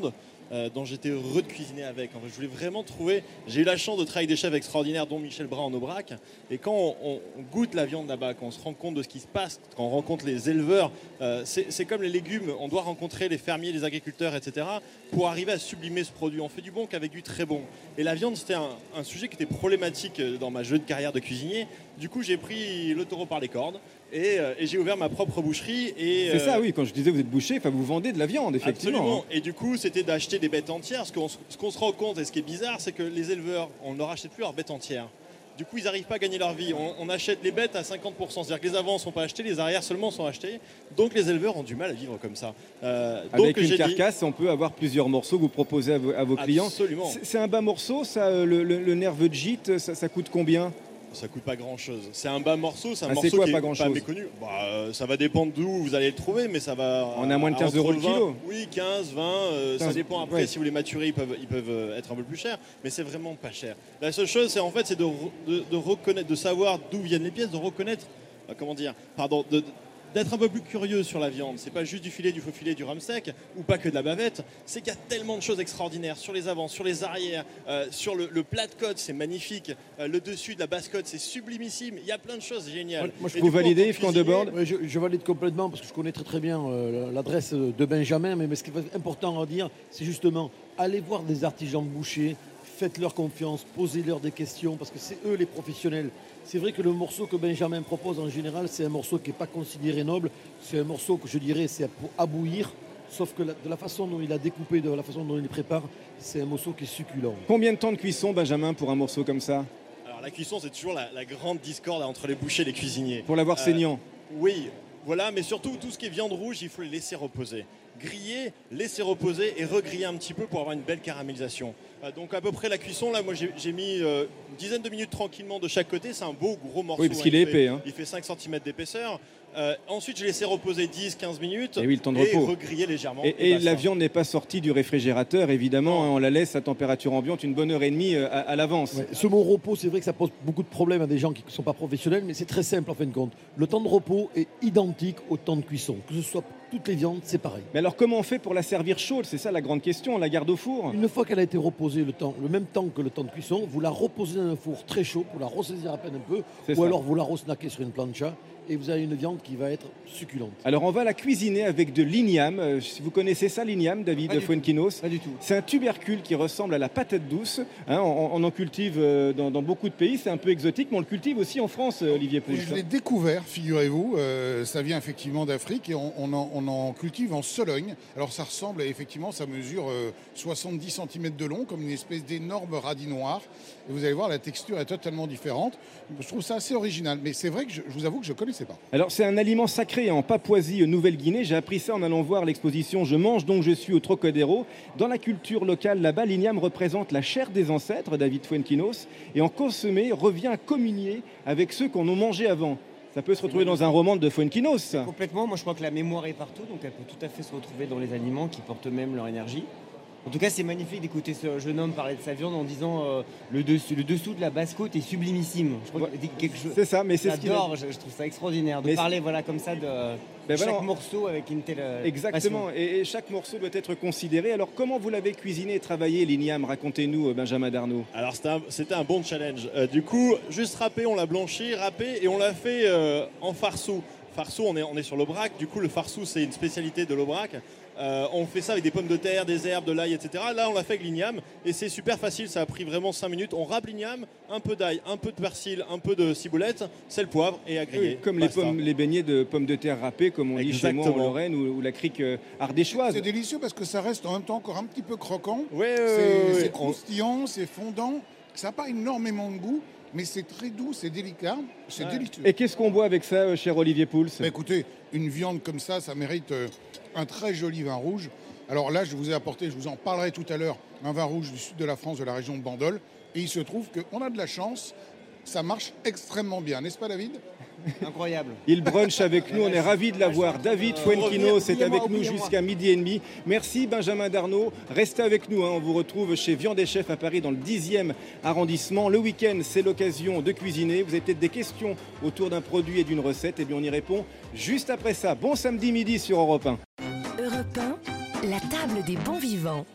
euh, dont j'étais heureux de cuisiner avec. En fait, je voulais vraiment trouver... J'ai eu la chance de travailler avec des chefs extraordinaires, dont Michel Bras en Aubrac. Et quand on, on, on goûte la viande là-bas, quand on se rend compte de ce qui se passe, quand on rencontre les éleveurs, euh, c'est, c'est comme les légumes. On doit rencontrer les fermiers, les agriculteurs, et cetera pour arriver à sublimer ce produit. On fait du bon qu'avec du très bon. Et la viande, c'était un, un sujet qui était problématique dans ma jeune carrière de cuisinier. Du coup, j'ai pris le taureau par les cordes et, euh, et j'ai ouvert ma propre boucherie. Et, C'est euh, ça, oui. Quand je disais vous êtes boucher, enfin, vous vendez de la viande, effectivement. Absolument. Et du coup, c'était d'acheter des bêtes entières. Ce qu'on, ce qu'on se rend compte et ce qui est bizarre, c'est que les éleveurs, on ne leur achète plus leurs bêtes entières. Du coup, ils n'arrivent pas à gagner leur vie. On, on achète les bêtes à cinquante pour cent. C'est-à-dire que les avants ne sont pas achetés, les arrières seulement sont achetés. Donc les éleveurs ont du mal à vivre comme ça. Euh, Avec donc, une j'ai carcasse, dit... on peut avoir plusieurs morceaux que vous proposez à vos, à vos clients. Absolument. C'est, c'est un bas morceau, ça, euh, le, le, le nerf de gîte, ça, ça coûte combien? Ça coûte pas grand chose. C'est un bas morceau, c'est un Ah, morceau c'est quoi, qui pas est grand-chose pas méconnu. Bah, euh, ça va dépendre d'où vous allez le trouver, mais ça va. On est à moins de quinze euros le entre vingt, kilo. Oui, quinze, vingt. euh, ça quinze, dépend après. ouais. Si vous les maturez, ils peuvent, ils peuvent euh, être un peu plus chers, mais c'est vraiment pas cher. La seule chose, c'est en fait, c'est de, re- de, de reconnaître, de savoir d'où viennent les pièces, de reconnaître, euh, comment dire, pardon, de, d'être un peu plus curieux sur la viande. C'est pas juste du filet, du faux filet, du rhum sec, ou pas que de la bavette. C'est qu'il y a tellement de choses extraordinaires sur les avants, sur les arrières, euh, sur le, le plat de côte, c'est magnifique. Euh, le dessus de la basse côte, c'est sublimissime. Il y a plein de choses géniales. Moi, je Et peux du coup, en valider, tant que Yves Camp cuisinier- Debord. Oui, je, je valide complètement parce que je connais très très bien euh, l'adresse de Benjamin. Mais, mais ce qui est important à dire, c'est justement allez voir des artisans bouchers, faites-leur confiance, posez-leur des questions parce que c'est eux les professionnels. C'est vrai que le morceau que Benjamin propose en général, c'est un morceau qui n'est pas considéré noble. C'est un morceau que je dirais c'est pour abouillir. Sauf que la- de la façon dont il a découpé, de la façon dont il le prépare, c'est un morceau qui est succulent. Combien de temps de cuisson, Benjamin, pour un morceau comme ça? Alors la cuisson, c'est toujours la, la grande discorde entre les bouchers et les cuisiniers. Pour l'avoir Euh, saignant. Oui, voilà, mais surtout tout ce qui est viande rouge, il faut les laisser reposer. Griller, laisser reposer et regriller un petit peu pour avoir une belle caramélisation. Euh, donc à peu près la cuisson, là, moi j'ai, j'ai mis euh, une dizaine de minutes tranquillement de chaque côté. C'est un beau gros morceau. Oui, parce hein, qu'il il est fait- épais, hein. Il fait cinq centimètres d'épaisseur. Euh, ensuite, je laissé reposer dix à quinze minutes. Et oui, le temps de et repos. regriller légèrement. Et, et basta. la viande n'est pas sortie du réfrigérateur, évidemment. hein, on la laisse à température ambiante une bonne heure et demie euh, à, à l'avance. Ouais, ce mot repos, c'est vrai que ça pose beaucoup de problèmes à des gens qui ne sont pas professionnels, mais c'est très simple en fin de compte. Le temps de repos est identique au temps de cuisson. Que ce soit toutes les viandes, c'est pareil. Mais alors, comment on fait pour la servir chaude? C'est ça la grande question. On la garde au four? Une fois qu'elle a été reposée le, temps, le même temps que le temps de cuisson, vous la reposez dans un four très chaud pour la ressaisir à peine un peu, C'est ou ça. alors vous la resnaquez sur une plancha et vous avez une viande qui va être succulente. Alors, on va la cuisiner avec de l'igname. Euh, si vous connaissez ça, l'igname, David Pas du Fuenquinos? Pas du tout. C'est un tubercule qui ressemble à la patate douce. hein, on, on en cultive euh, dans, dans beaucoup de pays. C'est un peu exotique, mais on le cultive aussi en France, euh, Olivier Pouls. Je l'ai découvert, figurez-vous. euh, ça vient effectivement d'Afrique et on, on en, on en cultive en Sologne. Alors ça ressemble, à, effectivement, ça mesure euh, soixante-dix centimètres de long, comme une espèce d'énorme radis noir. Et vous allez voir, la texture est totalement différente. Je trouve ça assez original. Mais c'est vrai que je, je vous avoue que je ne connaissais pas. Alors, c'est un aliment sacré en Papouasie, Nouvelle-Guinée. J'ai appris ça en allant voir l'exposition Je mange donc je suis au Trocadéro. Dans la culture locale, là-bas, l'igname représente la chair des ancêtres, David Fuenquinos. Et en consommer, revient à communier avec ceux qu'on a mangé avant. Ça peut se retrouver dans un roman de Fuenquinos. Complètement, moi je crois que la mémoire est partout, donc elle peut tout à fait se retrouver dans les aliments qui portent eux-mêmes leur énergie. En tout cas, c'est magnifique d'écouter ce jeune homme parler de sa viande en disant euh, le, dessus, le dessous de la basse côte est sublimissime. Je crois que c'est quelque chose. C'est ça, mais c'est ce qu'il a J'adore, je, je trouve ça extraordinaire de Mais parler voilà comme ça de, Ben de chaque voilà. morceau avec une telle euh, Exactement, passion. et, et chaque morceau doit être considéré. Alors, comment vous l'avez cuisiné et travaillé, l'igname? Racontez-nous, euh, Benjamin Darnaud. Alors c'était un, c'était un bon challenge. Euh, du coup, juste râpé, on l'a blanchi, râpé et on l'a fait euh, en farsou. Farsou, on est, on est sur l'Aubrac. Du coup, le farsou, c'est une spécialité de l'Aubrac. Euh, on fait ça avec des pommes de terre, des herbes, de l'ail, et cetera. Là, on l'a fait avec l'igname et c'est super facile. Ça a pris vraiment cinq minutes. On râpe l'igname, un peu d'ail, un peu de persil, un peu de ciboulette, sel, poivre et à griller. Oui, comme les, Basta. pommes, les beignets de pommes de terre râpées, comme on dit chez moi en Exactement. Lorraine ou, ou la crique euh, ardéchoise. C'est délicieux parce que ça reste en même temps encore un petit peu croquant. Ouais, c'est ouais, ouais, c'est ouais. croustillant, c'est fondant. Ça n'a pas énormément de goût, mais c'est très doux, c'est délicat, c'est Ouais. délicieux. Et qu'est-ce qu'on boit avec ça, euh, cher Olivier Pouls? Bah, écoutez, une viande comme ça, ça mérite euh, un très joli vin rouge. Alors là, je vous ai apporté, je vous en parlerai tout à l'heure, un vin rouge du sud de la France, de la région de Bandol. Et il se trouve qu'on a de la chance, ça marche extrêmement bien, n'est-ce pas David? Incroyable. Il brunch avec nous, on est ravis de l'avoir. David Fuenquinos est avec nous oubliez-moi. jusqu'à midi et demi. Merci Benjamin Darnaud. Restez avec nous, hein. On vous retrouve chez Viande et Chef à Paris dans le dixième arrondissement. Le week-end, c'est l'occasion de cuisiner. Vous avez peut-être des questions autour d'un produit et d'une recette. Eh bien, on y répond juste après ça. Bon samedi midi sur Europe un. Europe un, la table des bons vivants.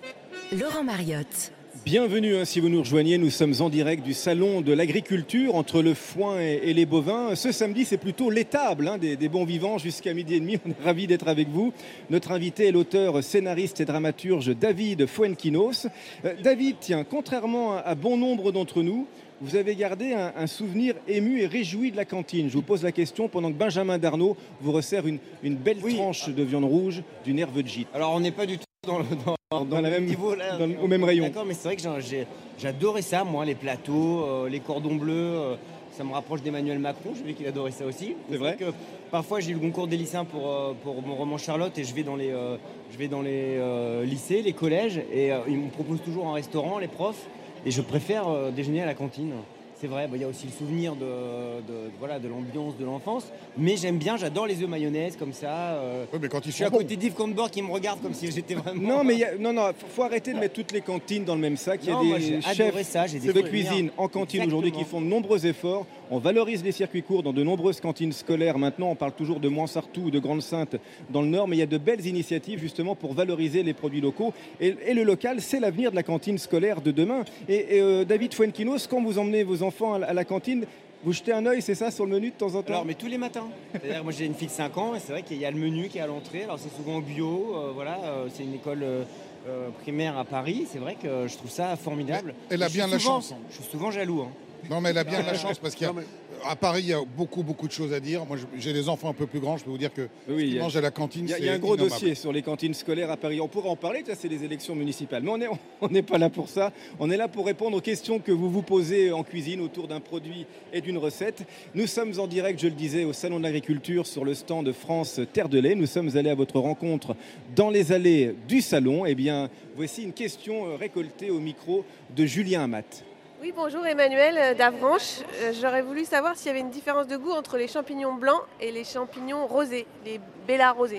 Laurent Mariotte. Bienvenue, hein, si vous nous rejoignez, nous sommes en direct du salon de l'agriculture entre le foin et, et les bovins. Ce samedi, c'est plutôt l'étable hein, des, des bons vivants jusqu'à midi et demi. On est ravis d'être avec vous. Notre invité est l'auteur, scénariste et dramaturge David Fuenquinos. Euh, David, tiens, contrairement à, à bon nombre d'entre nous, vous avez gardé un, un souvenir ému et réjoui de la cantine. Je vous pose la question pendant que Benjamin Darnaud vous resserre une, une belle oui. tranche de viande rouge d'une herve de gîte. Alors on n'est pas du tout dans le, dans, dans dans la le même, niveau là, dans, au même rayon. D'accord, mais c'est vrai que j'ai, j'adorais ça, moi, les plateaux, euh, les cordons bleus. Euh, ça me rapproche d'Emmanuel Macron. J'ai vu qu'il adorait ça aussi. C'est, c'est vrai, vrai que parfois j'ai eu le concours des lycéens pour, euh, pour mon roman Charlotte et je vais dans les, euh, je vais dans les euh, lycées, les collèges et euh, ils me proposent toujours un restaurant, les profs, et je préfère euh, déjeuner à la cantine. C'est vrai, bah, y a aussi le souvenir de, de, voilà, de l'ambiance de l'enfance. Mais j'aime bien, j'adore les œufs mayonnaise comme ça. Euh, oui, mais quand ils je suis à bons. côté d'Yves Contbord qui me regarde comme si j'étais vraiment... Non, mais y a, non, non, faut arrêter de mettre toutes les cantines dans le même sac. Il y a non, des moi, j'ai chefs ça, j'ai des de cuisine en cantine Exactement. aujourd'hui qui font de nombreux efforts. On valorise les circuits courts dans de nombreuses cantines scolaires. Maintenant, on parle toujours de Moinsartou ou de Grande-Sainte dans le Nord, mais il y a de belles initiatives justement pour valoriser les produits locaux. Et, et le local, c'est l'avenir de la cantine scolaire de demain. Et, et euh, David Fuenquinos, quand vous emmenez vos enfants à, à la cantine, vous jetez un œil, c'est ça, sur le menu de temps en temps? Alors, mais tous les matins. C'est-à-dire, moi, j'ai une fille de cinq ans et c'est vrai qu'il y a le menu qui est à l'entrée. Alors, c'est souvent bio. Euh, voilà, euh, c'est une école euh, euh, primaire à Paris. C'est vrai que je trouve ça formidable. Elle a bien la souvent, chance. Je suis souvent jaloux. Hein. Non, mais elle a bien de la chance parce qu'à Paris, il y a beaucoup, beaucoup de choses à dire. Moi, j'ai des enfants un peu plus grands. Je peux vous dire que oui, ce qu'ils mangent à la cantine, c'est Il y a un gros innommable. dossier sur les cantines scolaires à Paris. On pourrait en parler, ça, c'est les élections municipales. Mais on n'est on n'est pas là pour ça. On est là pour répondre aux questions que vous vous posez en cuisine autour d'un produit et d'une recette. Nous sommes en direct, je le disais, au Salon de l'Agriculture sur le stand de France Terre de lait. Nous sommes allés à votre rencontre dans les allées du salon. Eh bien, voici une question récoltée au micro de Julien Amat. Oui, bonjour Emmanuel d'Avranches. Euh, j'aurais voulu savoir s'il y avait une différence de goût entre les champignons blancs et les champignons rosés, les Bella rosés.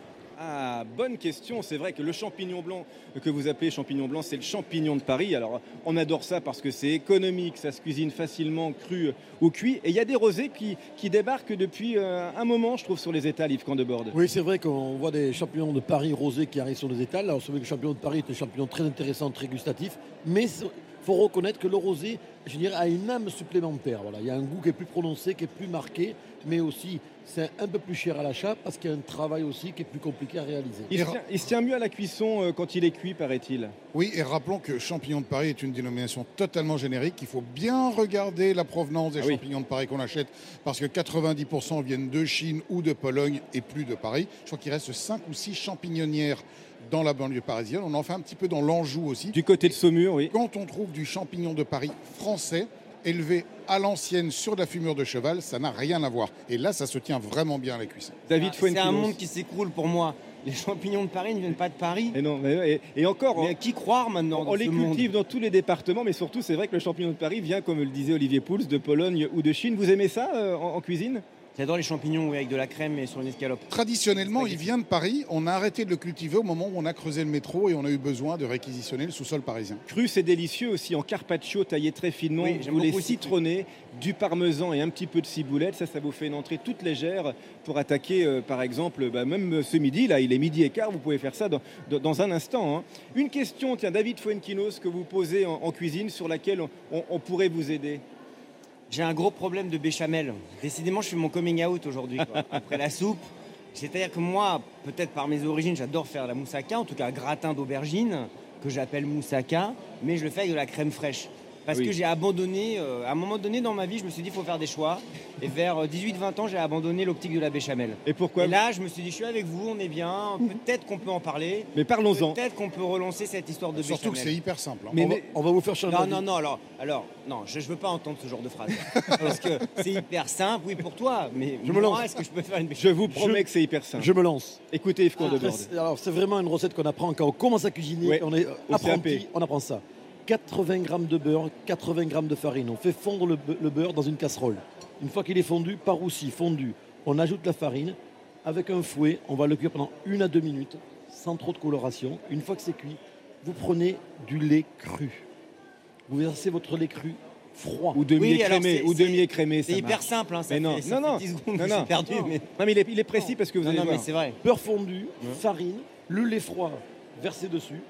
Ah, bonne question. C'est vrai que le champignon blanc que vous appelez champignon blanc, c'est le champignon de Paris. Alors, on adore ça parce que c'est économique, ça se cuisine facilement cru ou cuit. Et il y a des rosés qui, qui débarquent depuis euh, un moment, je trouve, sur les étals, Yves Candebord. Oui, c'est vrai qu'on voit des champignons de Paris rosés qui arrivent sur les étals. Alors, c'est vrai que le champignon de Paris est un champignon très intéressant, très gustatif. Mais il faut reconnaître que le rosé, je dirais, a une âme supplémentaire. Voilà. Il y a un goût qui est plus prononcé, qui est plus marqué, mais aussi c'est un peu plus cher à l'achat parce qu'il y a un travail aussi qui est plus compliqué à réaliser. Il se tient, il se tient mieux à la cuisson euh, quand il est cuit, paraît-il. Oui, et rappelons que champignon de Paris est une dénomination totalement générique. Il faut bien regarder la provenance des ah champignons oui. de Paris qu'on achète parce que quatre-vingt-dix pour cent viennent de Chine ou de Pologne et plus de Paris. Je crois qu'il reste cinq ou six champignonnières dans la banlieue parisienne. On en fait un petit peu dans l'Anjou aussi. Du côté de Saumur, oui. Quand on trouve du champignon de Paris français, élevé à l'ancienne sur de la fumure de cheval, ça n'a rien à voir. Et là, ça se tient vraiment bien à la cuisson. David Fuenquinos. C'est un monde qui s'écroule pour moi. Les champignons de Paris ne viennent pas de Paris. Et, non, mais, et, et encore, mais à qui croire maintenant on, on les cultive monde. dans tous les départements, mais surtout, c'est vrai que le champignon de Paris vient, comme le disait Olivier Pouls, de Pologne ou de Chine. Vous aimez ça euh, en, en cuisine? J'adore les champignons oui, avec de la crème et sur une escalope. Traditionnellement, il vient de Paris. On a arrêté de le cultiver au moment où on a creusé le métro et on a eu besoin de réquisitionner le sous-sol parisien. Cru, c'est délicieux aussi en carpaccio taillé très finement. Oui, vous les citronnez, du parmesan et un petit peu de ciboulette. Ça, ça vous fait une entrée toute légère pour attaquer, euh, par exemple, bah, même ce midi. Là, il est midi et quart. Vous pouvez faire ça dans, dans un instant. Hein. Une question, tiens, David Fuenquinos, que vous posez en, en cuisine sur laquelle on, on pourrait vous aider. J'ai un gros problème de béchamel. Décidément, je fais mon coming out aujourd'hui, après la soupe. C'est-à-dire que moi, peut-être par mes origines, j'adore faire la moussaka, en tout cas gratin d'aubergine, que j'appelle moussaka, mais je le fais avec de la crème fraîche. Parce oui. que j'ai abandonné, euh, à un moment donné dans ma vie, je me suis dit, il faut faire des choix. Et vers dix-huit vingt ans, j'ai abandonné l'optique de la béchamel. Et pourquoi? Et là, je me suis dit, je suis avec vous, on est bien, peut-être qu'on peut en parler. Mais parlons-en. Peut-être qu'on peut relancer cette histoire de Surtout béchamel. Surtout que c'est hyper simple. Hein. Mais, on, va, on va vous faire changer. Non, non, non, alors, alors non, je ne veux pas entendre ce genre de phrase. Parce que c'est hyper simple, oui, pour toi, mais je moi, me lance. est-ce que je peux faire une béchamel? Je vous promets je, que c'est hyper simple. Je me lance. Écoutez Yves Candebord. Ah, alors, c'est vraiment une recette qu'on apprend quand on commence à cuisiner, ouais, on est apprenti, on apprend ça. quatre-vingts grammes de beurre, quatre-vingts grammes de farine. On fait fondre le, le beurre dans une casserole. Une fois qu'il est fondu, par roussi, fondu, on ajoute la farine. Avec un fouet, on va le cuire pendant une à deux minutes, sans trop de coloration. Une fois que c'est cuit, vous prenez du lait cru. Vous versez votre lait cru froid. Ou demi-écrémé. Oui, ou demi-écrémé. C'est hyper simple. Hein, ça mais non, fait, ça non, fait dix secondes non, que non, j'ai perdu. Non, mais... non mais il est, il est précis parce que vous non, allez non, voir. mais c'est vrai. Beurre fondu, ouais. farine, le lait froid versé dessus.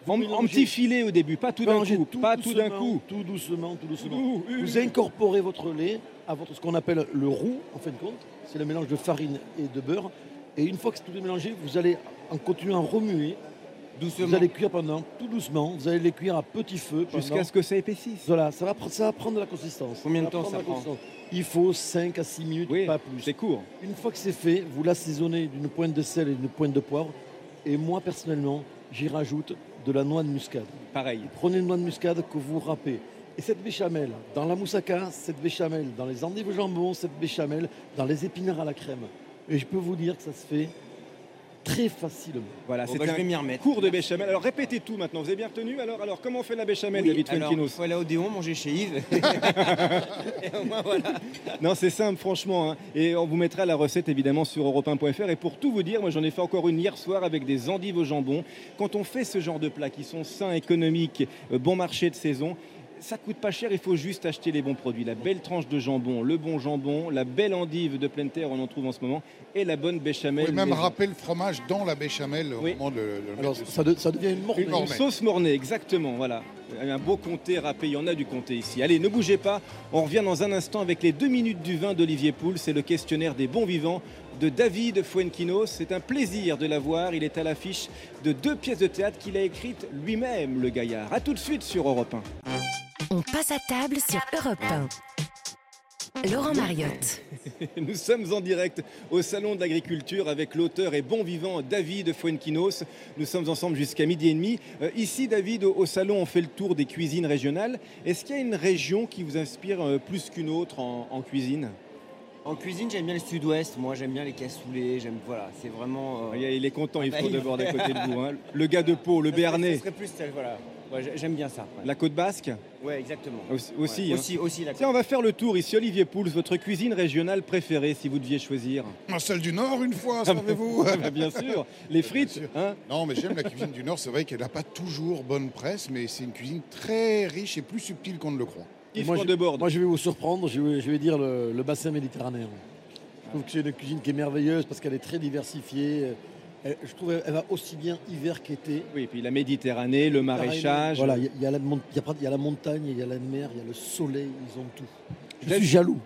Vous En, en mélangez- petit filet au début, pas tout d'un mélangez coup. tout Pas tout d'un doucement, coup. Tout doucement, tout doucement. Ouh, ouh, Vous incorporez votre lait à votre, ce qu'on appelle le roux, en fin de compte. C'est le mélange de farine et de beurre. Et une fois que tout est mélangé, vous allez, en continuant à remuer, Doucement. vous allez cuire pendant, tout doucement, vous allez les cuire à petit feu. Jusqu'à pendant- ce que ça épaississe. Voilà, ça va, pr- ça va prendre de la consistance. Combien de va temps prendre ça la prend consistance. Il faut cinq à six minutes, Oui, pas plus. c'est court. Une fois que c'est fait, vous l'assaisonnez d'une pointe de sel et d'une pointe de poivre. Et moi, personnellement, j'y rajoute de la noix de muscade. Pareil. Prenez une noix de muscade que vous râpez. Et cette béchamel, dans la moussaka, cette béchamel, dans les endives au jambon, cette béchamel, dans les épinards à la crème. Et je peux vous dire que ça se fait très facilement. Voilà, Bon, c'est bah, je un vais m'y remettre. cours de béchamel. Alors répétez tout maintenant, vous avez bien retenu. Alors, alors comment on fait la béchamel, Oui, David alors, il Fuenquinos? faut aller à Odéon, manger chez Yves. Et au moins, voilà. Non, c'est simple, franchement. hein. Et on vous mettra la recette évidemment sur europe un point f r. Et pour tout vous dire, moi j'en ai fait encore une hier soir avec des endives au jambon. Quand on fait ce genre de plats qui sont sains, économiques, euh, bon marché de saison, ça coûte pas cher, il faut juste acheter les bons produits. La belle tranche de jambon, le bon jambon, la belle endive de pleine terre, on en trouve en ce moment, et la bonne Vous béchamel. pouvez même maison. râper le fromage dans la béchamel au Oui. moment de le, de le Alors, mettre dessus. ça, de- ça devient une mornay. Une Une mornay. sauce mornay, exactement, voilà. Un beau comté râpé, il y en a du comté ici. Allez, ne bougez pas, on revient dans un instant avec les deux minutes du vin d'Olivier Pouls. C'est le questionnaire des bons vivants de David Fuenquinos. C'est un plaisir de l'avoir. Il est à l'affiche de deux pièces de théâtre qu'il a écrites lui-même, le gaillard. A tout de suite sur Europe un. On passe à table sur Europe un. Laurent Mariotte. Nous sommes en direct au Salon de l'Agriculture avec l'auteur et bon vivant David Fuenquinos. Nous sommes ensemble jusqu'à midi et demi. Euh, ici, David, au, au Salon, on fait le tour des cuisines régionales. Est-ce qu'il y a une région qui vous inspire euh, plus qu'une autre en, en cuisine? En cuisine, j'aime bien le sud-ouest. Moi, j'aime bien les cassoulets. J'aime, voilà, c'est vraiment. euh, Il est content, il Ah bah, faut il- de bord à côté de vous. hein. Le gars de Pau, le ça serait- Béarnais, Ça serait plus, tel- voilà. Ouais, j'ai- j'aime bien ça. Ouais, la côte basque Ouais, exactement. aussi. aussi, Ouais, hein. aussi, aussi, la Tiens, on va faire le tour ici. Olivier Pouls, votre cuisine régionale préférée, si vous deviez choisir? Ah, celle du Nord, une fois, Ah bah, savez-vous ah bah, bien sûr, les frites. sûr. hein. Non, mais j'aime la cuisine du Nord. C'est vrai qu'elle n'a pas toujours bonne presse, mais c'est une cuisine très riche et plus subtile qu'on ne le croit. Yves Moi, je, Condebord. moi, je vais vous surprendre, je vais, je vais dire le, le bassin méditerranéen. Je trouve que c'est une cuisine qui est merveilleuse parce qu'elle est très diversifiée. Elle- je trouve qu'elle va aussi bien hiver qu'été. Oui, et puis la Méditerranée, le maraîchage. Voilà, il y, a- il y a la mon- il y a pas- il y a la montagne, il y a la mer, il y a le soleil, ils ont tout. Je David- suis jaloux.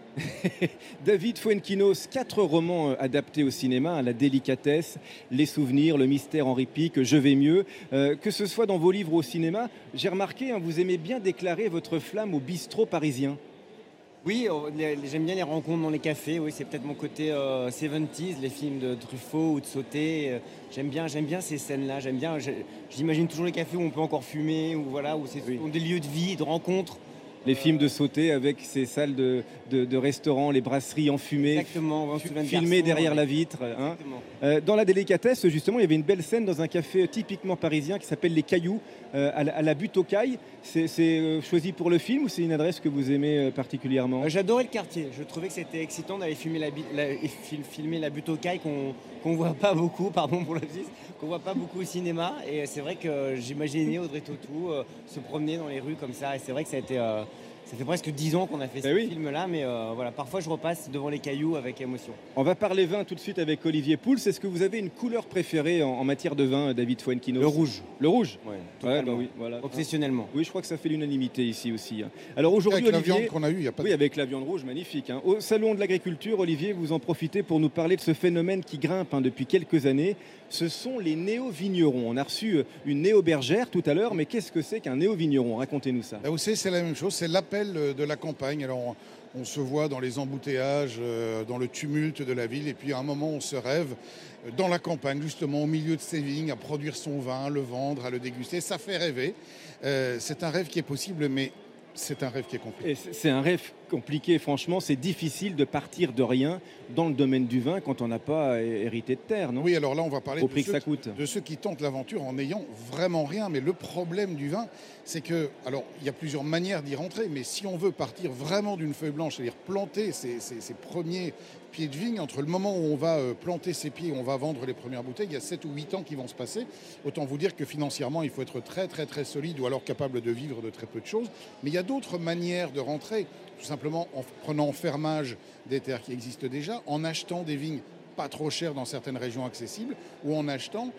David Fuenquinos, quatre romans euh, adaptés au cinéma, La délicatesse, Les souvenirs, Le mystère Henri Pic, Je vais mieux. Euh, que ce soit dans vos livres ou au cinéma, j'ai remarqué, hein, vous aimez bien déclarer votre flamme au bistrot parisien. Oui, euh, les- les- j'aime bien les rencontres dans les cafés. Oui, c'est peut-être mon côté euh, soixante-dix, les films de Truffaut ou de Sauté. euh, j'aime bien, j'aime bien ces scènes-là. J'aime bien. j'ai- J'imagine toujours les cafés où on peut encore fumer ou voilà, où c'est Oui. sont des lieux de vie, de rencontres. Les films de sauter avec ces salles de, de, de restaurants, les brasseries enfumées, Exactement. on se souvient de filmées Garçon, derrière ouais. la vitre. hein. Exactement. Euh, dans La délicatesse, justement, il y avait une belle scène dans un café typiquement parisien qui s'appelle Les Cailloux, euh, à, la, à la butte aux Cailles. C'est c'est, euh, choisi pour le film ou c'est une adresse que vous aimez euh, particulièrement? Euh, J'adorais le quartier. Je trouvais que c'était excitant d'aller filmer la, bi- la- et fil- filmer la butte aux cailles qu'on qu'on voit pas beaucoup, pardon pour le lapsus, qu'on voit pas beaucoup au cinéma. Et c'est vrai que j'imaginais Audrey Tautou euh, se promener dans les rues comme ça. Et c'est vrai que ça a été, euh, ça fait presque dix ans qu'on a fait ce Eh oui. film-là, mais euh, voilà, parfois je repasse devant les cailloux avec émotion. On va parler vin tout de suite avec Olivier Pouls. Est-ce que vous avez une couleur préférée en, en matière de vin, David Fuenquinos? Le rouge. Le rouge. Ouais, Ouais, totalement. bah oui, voilà. Obsessionnellement. Oui, je crois que ça fait l'unanimité ici aussi. hein. Alors aujourd'hui, Avec la Olivier, viande qu'on a eue, il n'y a pas de... oui, avec la viande rouge, magnifique. hein. Au Salon de l'Agriculture, Olivier, vous en profitez pour nous parler de ce phénomène qui grimpe hein, depuis quelques années. Ce sont les néo-vignerons. On a reçu euh, une néo-bergère tout à l'heure, mais qu'est-ce que c'est qu'un néo-vigneron? Racontez-nous ça. Là, vous savez, c'est la même chose, c'est l'appel euh, de la campagne. Alors, on, on se voit dans les embouteillages, euh, dans le tumulte de la ville, et puis à un moment, on se rêve euh, dans la campagne, justement, au milieu de ses vignes, à produire son vin, à le vendre, à le déguster. Ça fait rêver. Euh, c'est un rêve qui est possible, mais c'est un rêve qui est compliqué. Et c'est c'est un rêve compliqué, franchement. C'est difficile de partir de rien dans le domaine du vin quand on n'a pas hé- hérité de terre, non? Oui, alors là, on va parler Au de prix que ceux, ça coûte. de ceux qui tentent l'aventure en n'ayant vraiment rien. Mais le problème du vin, c'est que, alors, il y a plusieurs manières d'y rentrer, mais si on veut partir vraiment d'une feuille blanche, c'est-à-dire planter ses, ses- ses premiers pieds de vigne, entre le moment où on va euh, planter ses pieds et on va vendre les premières bouteilles, il y a sept ou huit ans qui vont se passer. Autant vous dire que financièrement, il faut être très, très, très solide ou alors capable de vivre de très peu de choses. Mais il y a d'autres manières de rentrer, tout simplement en prenant en fermage des terres qui existent déjà, en achetant des vignes pas trop chères dans certaines régions accessibles ou en achetant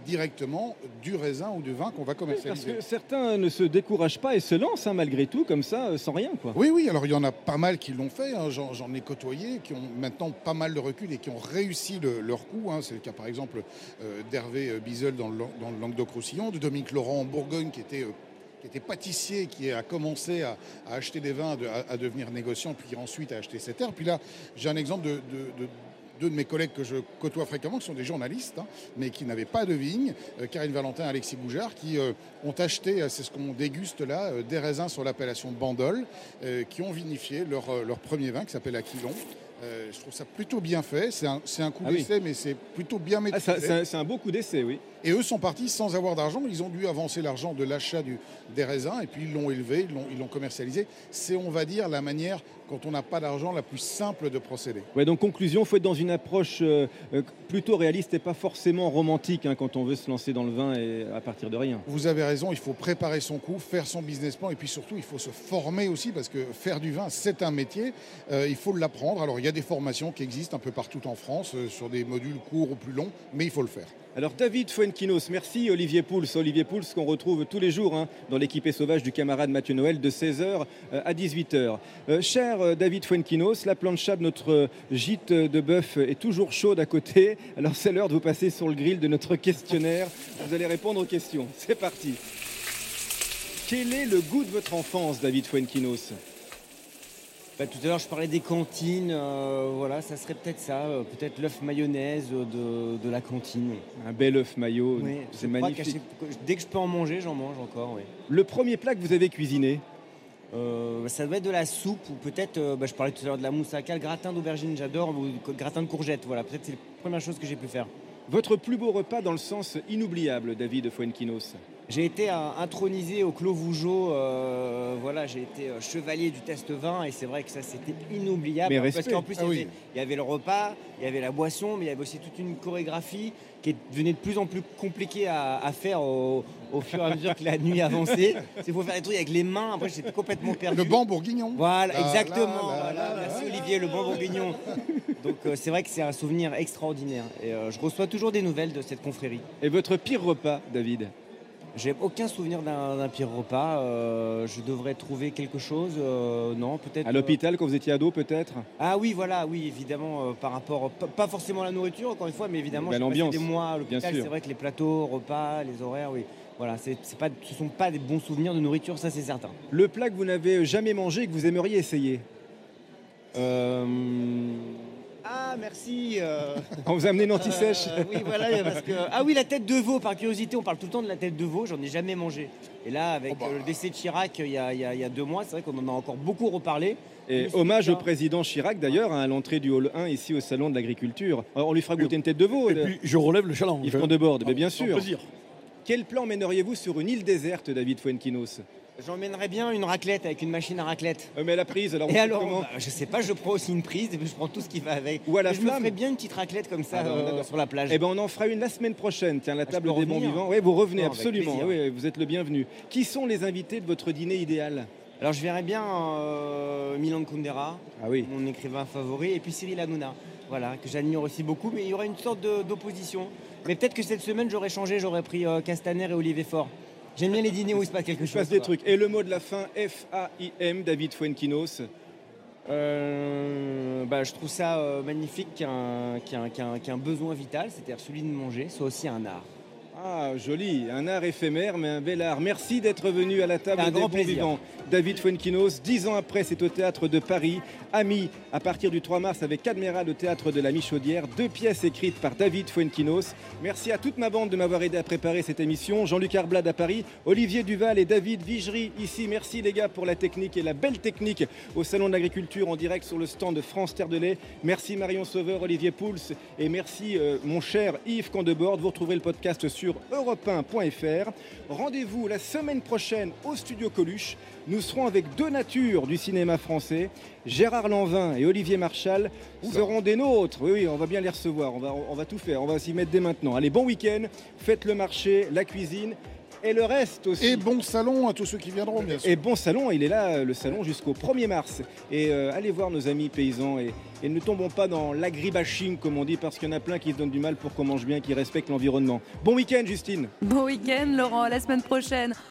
directement du raisin ou du vin qu'on va commercialiser. Parce que certains ne se découragent pas et se lancent hein, malgré tout, comme ça, euh, sans rien. Quoi. Oui, oui, alors il y en a pas mal qui l'ont fait, hein. j'en, j'en ai côtoyé, qui ont maintenant pas mal de recul et qui ont réussi le, leur coup. Hein. C'est le cas par exemple euh, d'Hervé Bizel dans le, dans le Languedoc-Roussillon, de Dominique Laurent en Bourgogne qui était... Euh, qui était pâtissier, qui a commencé à, à acheter des vins, de, à, à devenir négociant, puis ensuite à acheter ses terres. Puis là, j'ai un exemple de, de, de deux de mes collègues que je côtoie fréquemment, qui sont des journalistes, hein, mais qui n'avaient pas de vigne, euh, Karine Valentin et Alexis Boujard, qui euh, ont acheté, euh, c'est ce qu'on déguste là, euh, des raisins sur l'appellation Bandol, euh, qui ont vinifié leur, euh, leur premier vin qui s'appelle Aquilon. Euh, je trouve ça plutôt bien fait. C'est un, c'est un coup ah d'essai, oui. mais c'est plutôt bien maîtrisé. Ah, ça, c'est, un, c'est un beau coup d'essai, oui. Et eux sont partis sans avoir d'argent. Ils ont dû avancer l'argent de l'achat du, des raisins et puis ils l'ont élevé, ils l'ont, ils l'ont commercialisé. C'est, on va dire, la manière, quand on n'a pas d'argent, la plus simple de procéder. Ouais, donc conclusion, il faut être dans une approche euh, plutôt réaliste et pas forcément romantique hein, quand on veut se lancer dans le vin et à partir de rien. Vous avez raison, il faut préparer son coup, faire son business plan et puis surtout, il faut se former aussi parce que faire du vin, c'est un métier. Euh, il faut l'apprendre. Alors, il y a des formations qui existent un peu partout en France euh, sur des modules courts ou plus longs, mais il faut le faire. Alors David Fuenquinos, merci Olivier Pouls. Olivier Pouls qu'on retrouve tous les jours hein, dans l'équipée sauvage du camarade Mathieu Noël de seize heures à dix-huit heures. Euh, cher euh, David Fuenquinos, la plancha de notre euh, gîte de bœuf est toujours chaude à côté. Alors c'est l'heure de vous passer sur le grill de notre questionnaire. Vous allez répondre aux questions. C'est parti. Quel est le goût de votre enfance, David Fuenquinos ? Bah, tout à l'heure, je parlais des cantines. Euh, voilà, ça serait peut-être ça. Euh, peut-être l'œuf mayonnaise de, de la cantine. Un bel œuf mayo, oui, c'est magnifique. Dès que je peux en manger, j'en mange encore. Oui. Le premier plat que vous avez cuisiné ? euh, Ça doit être de la soupe ou peut-être, euh, bah, je parlais tout à l'heure de la moussaka, le gratin d'aubergine, j'adore, ou le gratin de courgettes. Voilà, peut-être c'est la première chose que j'ai pu faire. Votre plus beau repas dans le sens inoubliable, David Fuenquinos ? J'ai été euh, intronisé au Clos Vougeot, euh, voilà, j'ai été euh, chevalier du test vin et c'est vrai que ça c'était inoubliable. Mais parce respect. qu'en plus ah il, y oui. avait, il y avait le repas, il y avait la boisson, mais il y avait aussi toute une chorégraphie qui devenait de plus en plus compliquée à, à faire au, au fur et à mesure que la nuit avançait. Il faut faire des trucs avec les mains, après j'étais complètement perdu. Le banc bourguignon. Voilà, la, exactement. la, la, voilà. la, Merci la, Olivier, le banc bourguignon. Donc euh, c'est vrai que c'est un souvenir extraordinaire et euh, je reçois toujours des nouvelles de cette confrérie. Et votre pire repas, David ? J'ai aucun souvenir d'un, d'un pire repas. Euh, je devrais trouver quelque chose. Euh, non, peut-être. À l'hôpital, euh... quand vous étiez ado, peut-être ? Ah oui, voilà, oui, évidemment, euh, par rapport. P- pas forcément à la nourriture, encore une fois, mais évidemment, ben, j'ai l'ambiance, passé des mois à l'hôpital. bien sûr. C'est vrai que les plateaux, repas, les horaires, oui. Voilà, c'est, c'est pas, ce ne sont pas des bons souvenirs de nourriture, ça c'est certain. Le plat que vous n'avez jamais mangé et que vous aimeriez essayer ? euh... Ah, merci. Euh... On vous a amené une anti-sèche. Euh, oui, voilà, parce que... Ah oui, la tête de veau, par curiosité, on parle tout le temps de la tête de veau, j'en ai jamais mangé. Et là, avec oh bah... euh, le décès de Chirac il y, a, il, y a, il y a deux mois, c'est vrai qu'on en a encore beaucoup reparlé. Et hommage au président Chirac d'ailleurs, hein, à l'entrée du hall un ici au Salon de l'Agriculture. Alors, on lui fera goûter une tête de veau. Et de... puis je relève le challenge. Yves Condebord, mais bien sûr. Plaisir. Quel plan mèneriez-vous sur une île déserte, David Fuenquinos ? J'emmènerais bien une raclette avec une machine à raclette. Euh, mais la prise, alors on et alors, comment bah, je sais pas, je prends aussi une prise et puis je prends tout ce qui va avec. Ou à la et flamme. Je me ferais bien une petite raclette comme ça ah, euh, sur la plage. Eh ben on en fera une la semaine prochaine. Tiens, la ah, table des bons vivants. Oui, vous revenez non, absolument. Oui, vous êtes le bienvenu. Qui sont les invités de votre dîner idéal ? Alors je verrais bien euh, Milan Kundera, ah oui. mon écrivain favori, et puis Cyril Hanouna, voilà, que j'admire aussi beaucoup, mais il y aurait une sorte de, d'opposition. Mais peut-être que cette semaine j'aurais changé, j'aurais pris euh, Castaner et Olivier Faure. J'aime bien les dîners où il se passe quelque chose. Il se passe des trucs. Et le mot de la fin, F A I M, David Fuenquinos. Euh, bah, je trouve ça euh, magnifique qu'un, qu'un, qu'un, qu'un besoin vital, c'est-à-dire celui de manger, soit aussi un art. Ah, joli, un art éphémère, mais un bel art. Merci d'être venu à la table un des grand bons plaisir. vivants. David Fuenquinos, dix ans après, c'est au Théâtre de Paris. Ami, à partir du trois mars, avec Admiral au Théâtre de la Michaudière. Deux pièces écrites par David Fuenquinos. Merci à toute ma bande de m'avoir aidé à préparer cette émission. Jean-Luc Arblade à Paris, Olivier Duval et David Vigery ici. Merci les gars pour la technique et la belle technique au Salon de l'Agriculture en direct sur le stand de France Terre de Lait. Merci Marion Sauveur, Olivier Pouls et merci euh, mon cher Yves Condebord. Vous retrouverez le podcast sur europe un point f r. Rendez-vous la semaine prochaine au Studio Coluche. Nous serons avec deux natures du cinéma français. Gérard Lanvin et Olivier Marchal Oula. seront des nôtres. Oui, oui, on va bien les recevoir. On va, on va tout faire. On va s'y mettre dès maintenant. Allez, bon week-end. Faites le marché, la cuisine et le reste aussi. Et bon salon à tous ceux qui viendront, bien sûr. Et bon salon, il est là, le salon, jusqu'au premier mars. Et euh, allez voir nos amis paysans et, et ne tombons pas dans l'agribashing, comme on dit, parce qu'il y en a plein qui se donnent du mal pour qu'on mange bien, qui respectent l'environnement. Bon week-end, Justine. Bon week-end, Laurent. À la semaine prochaine.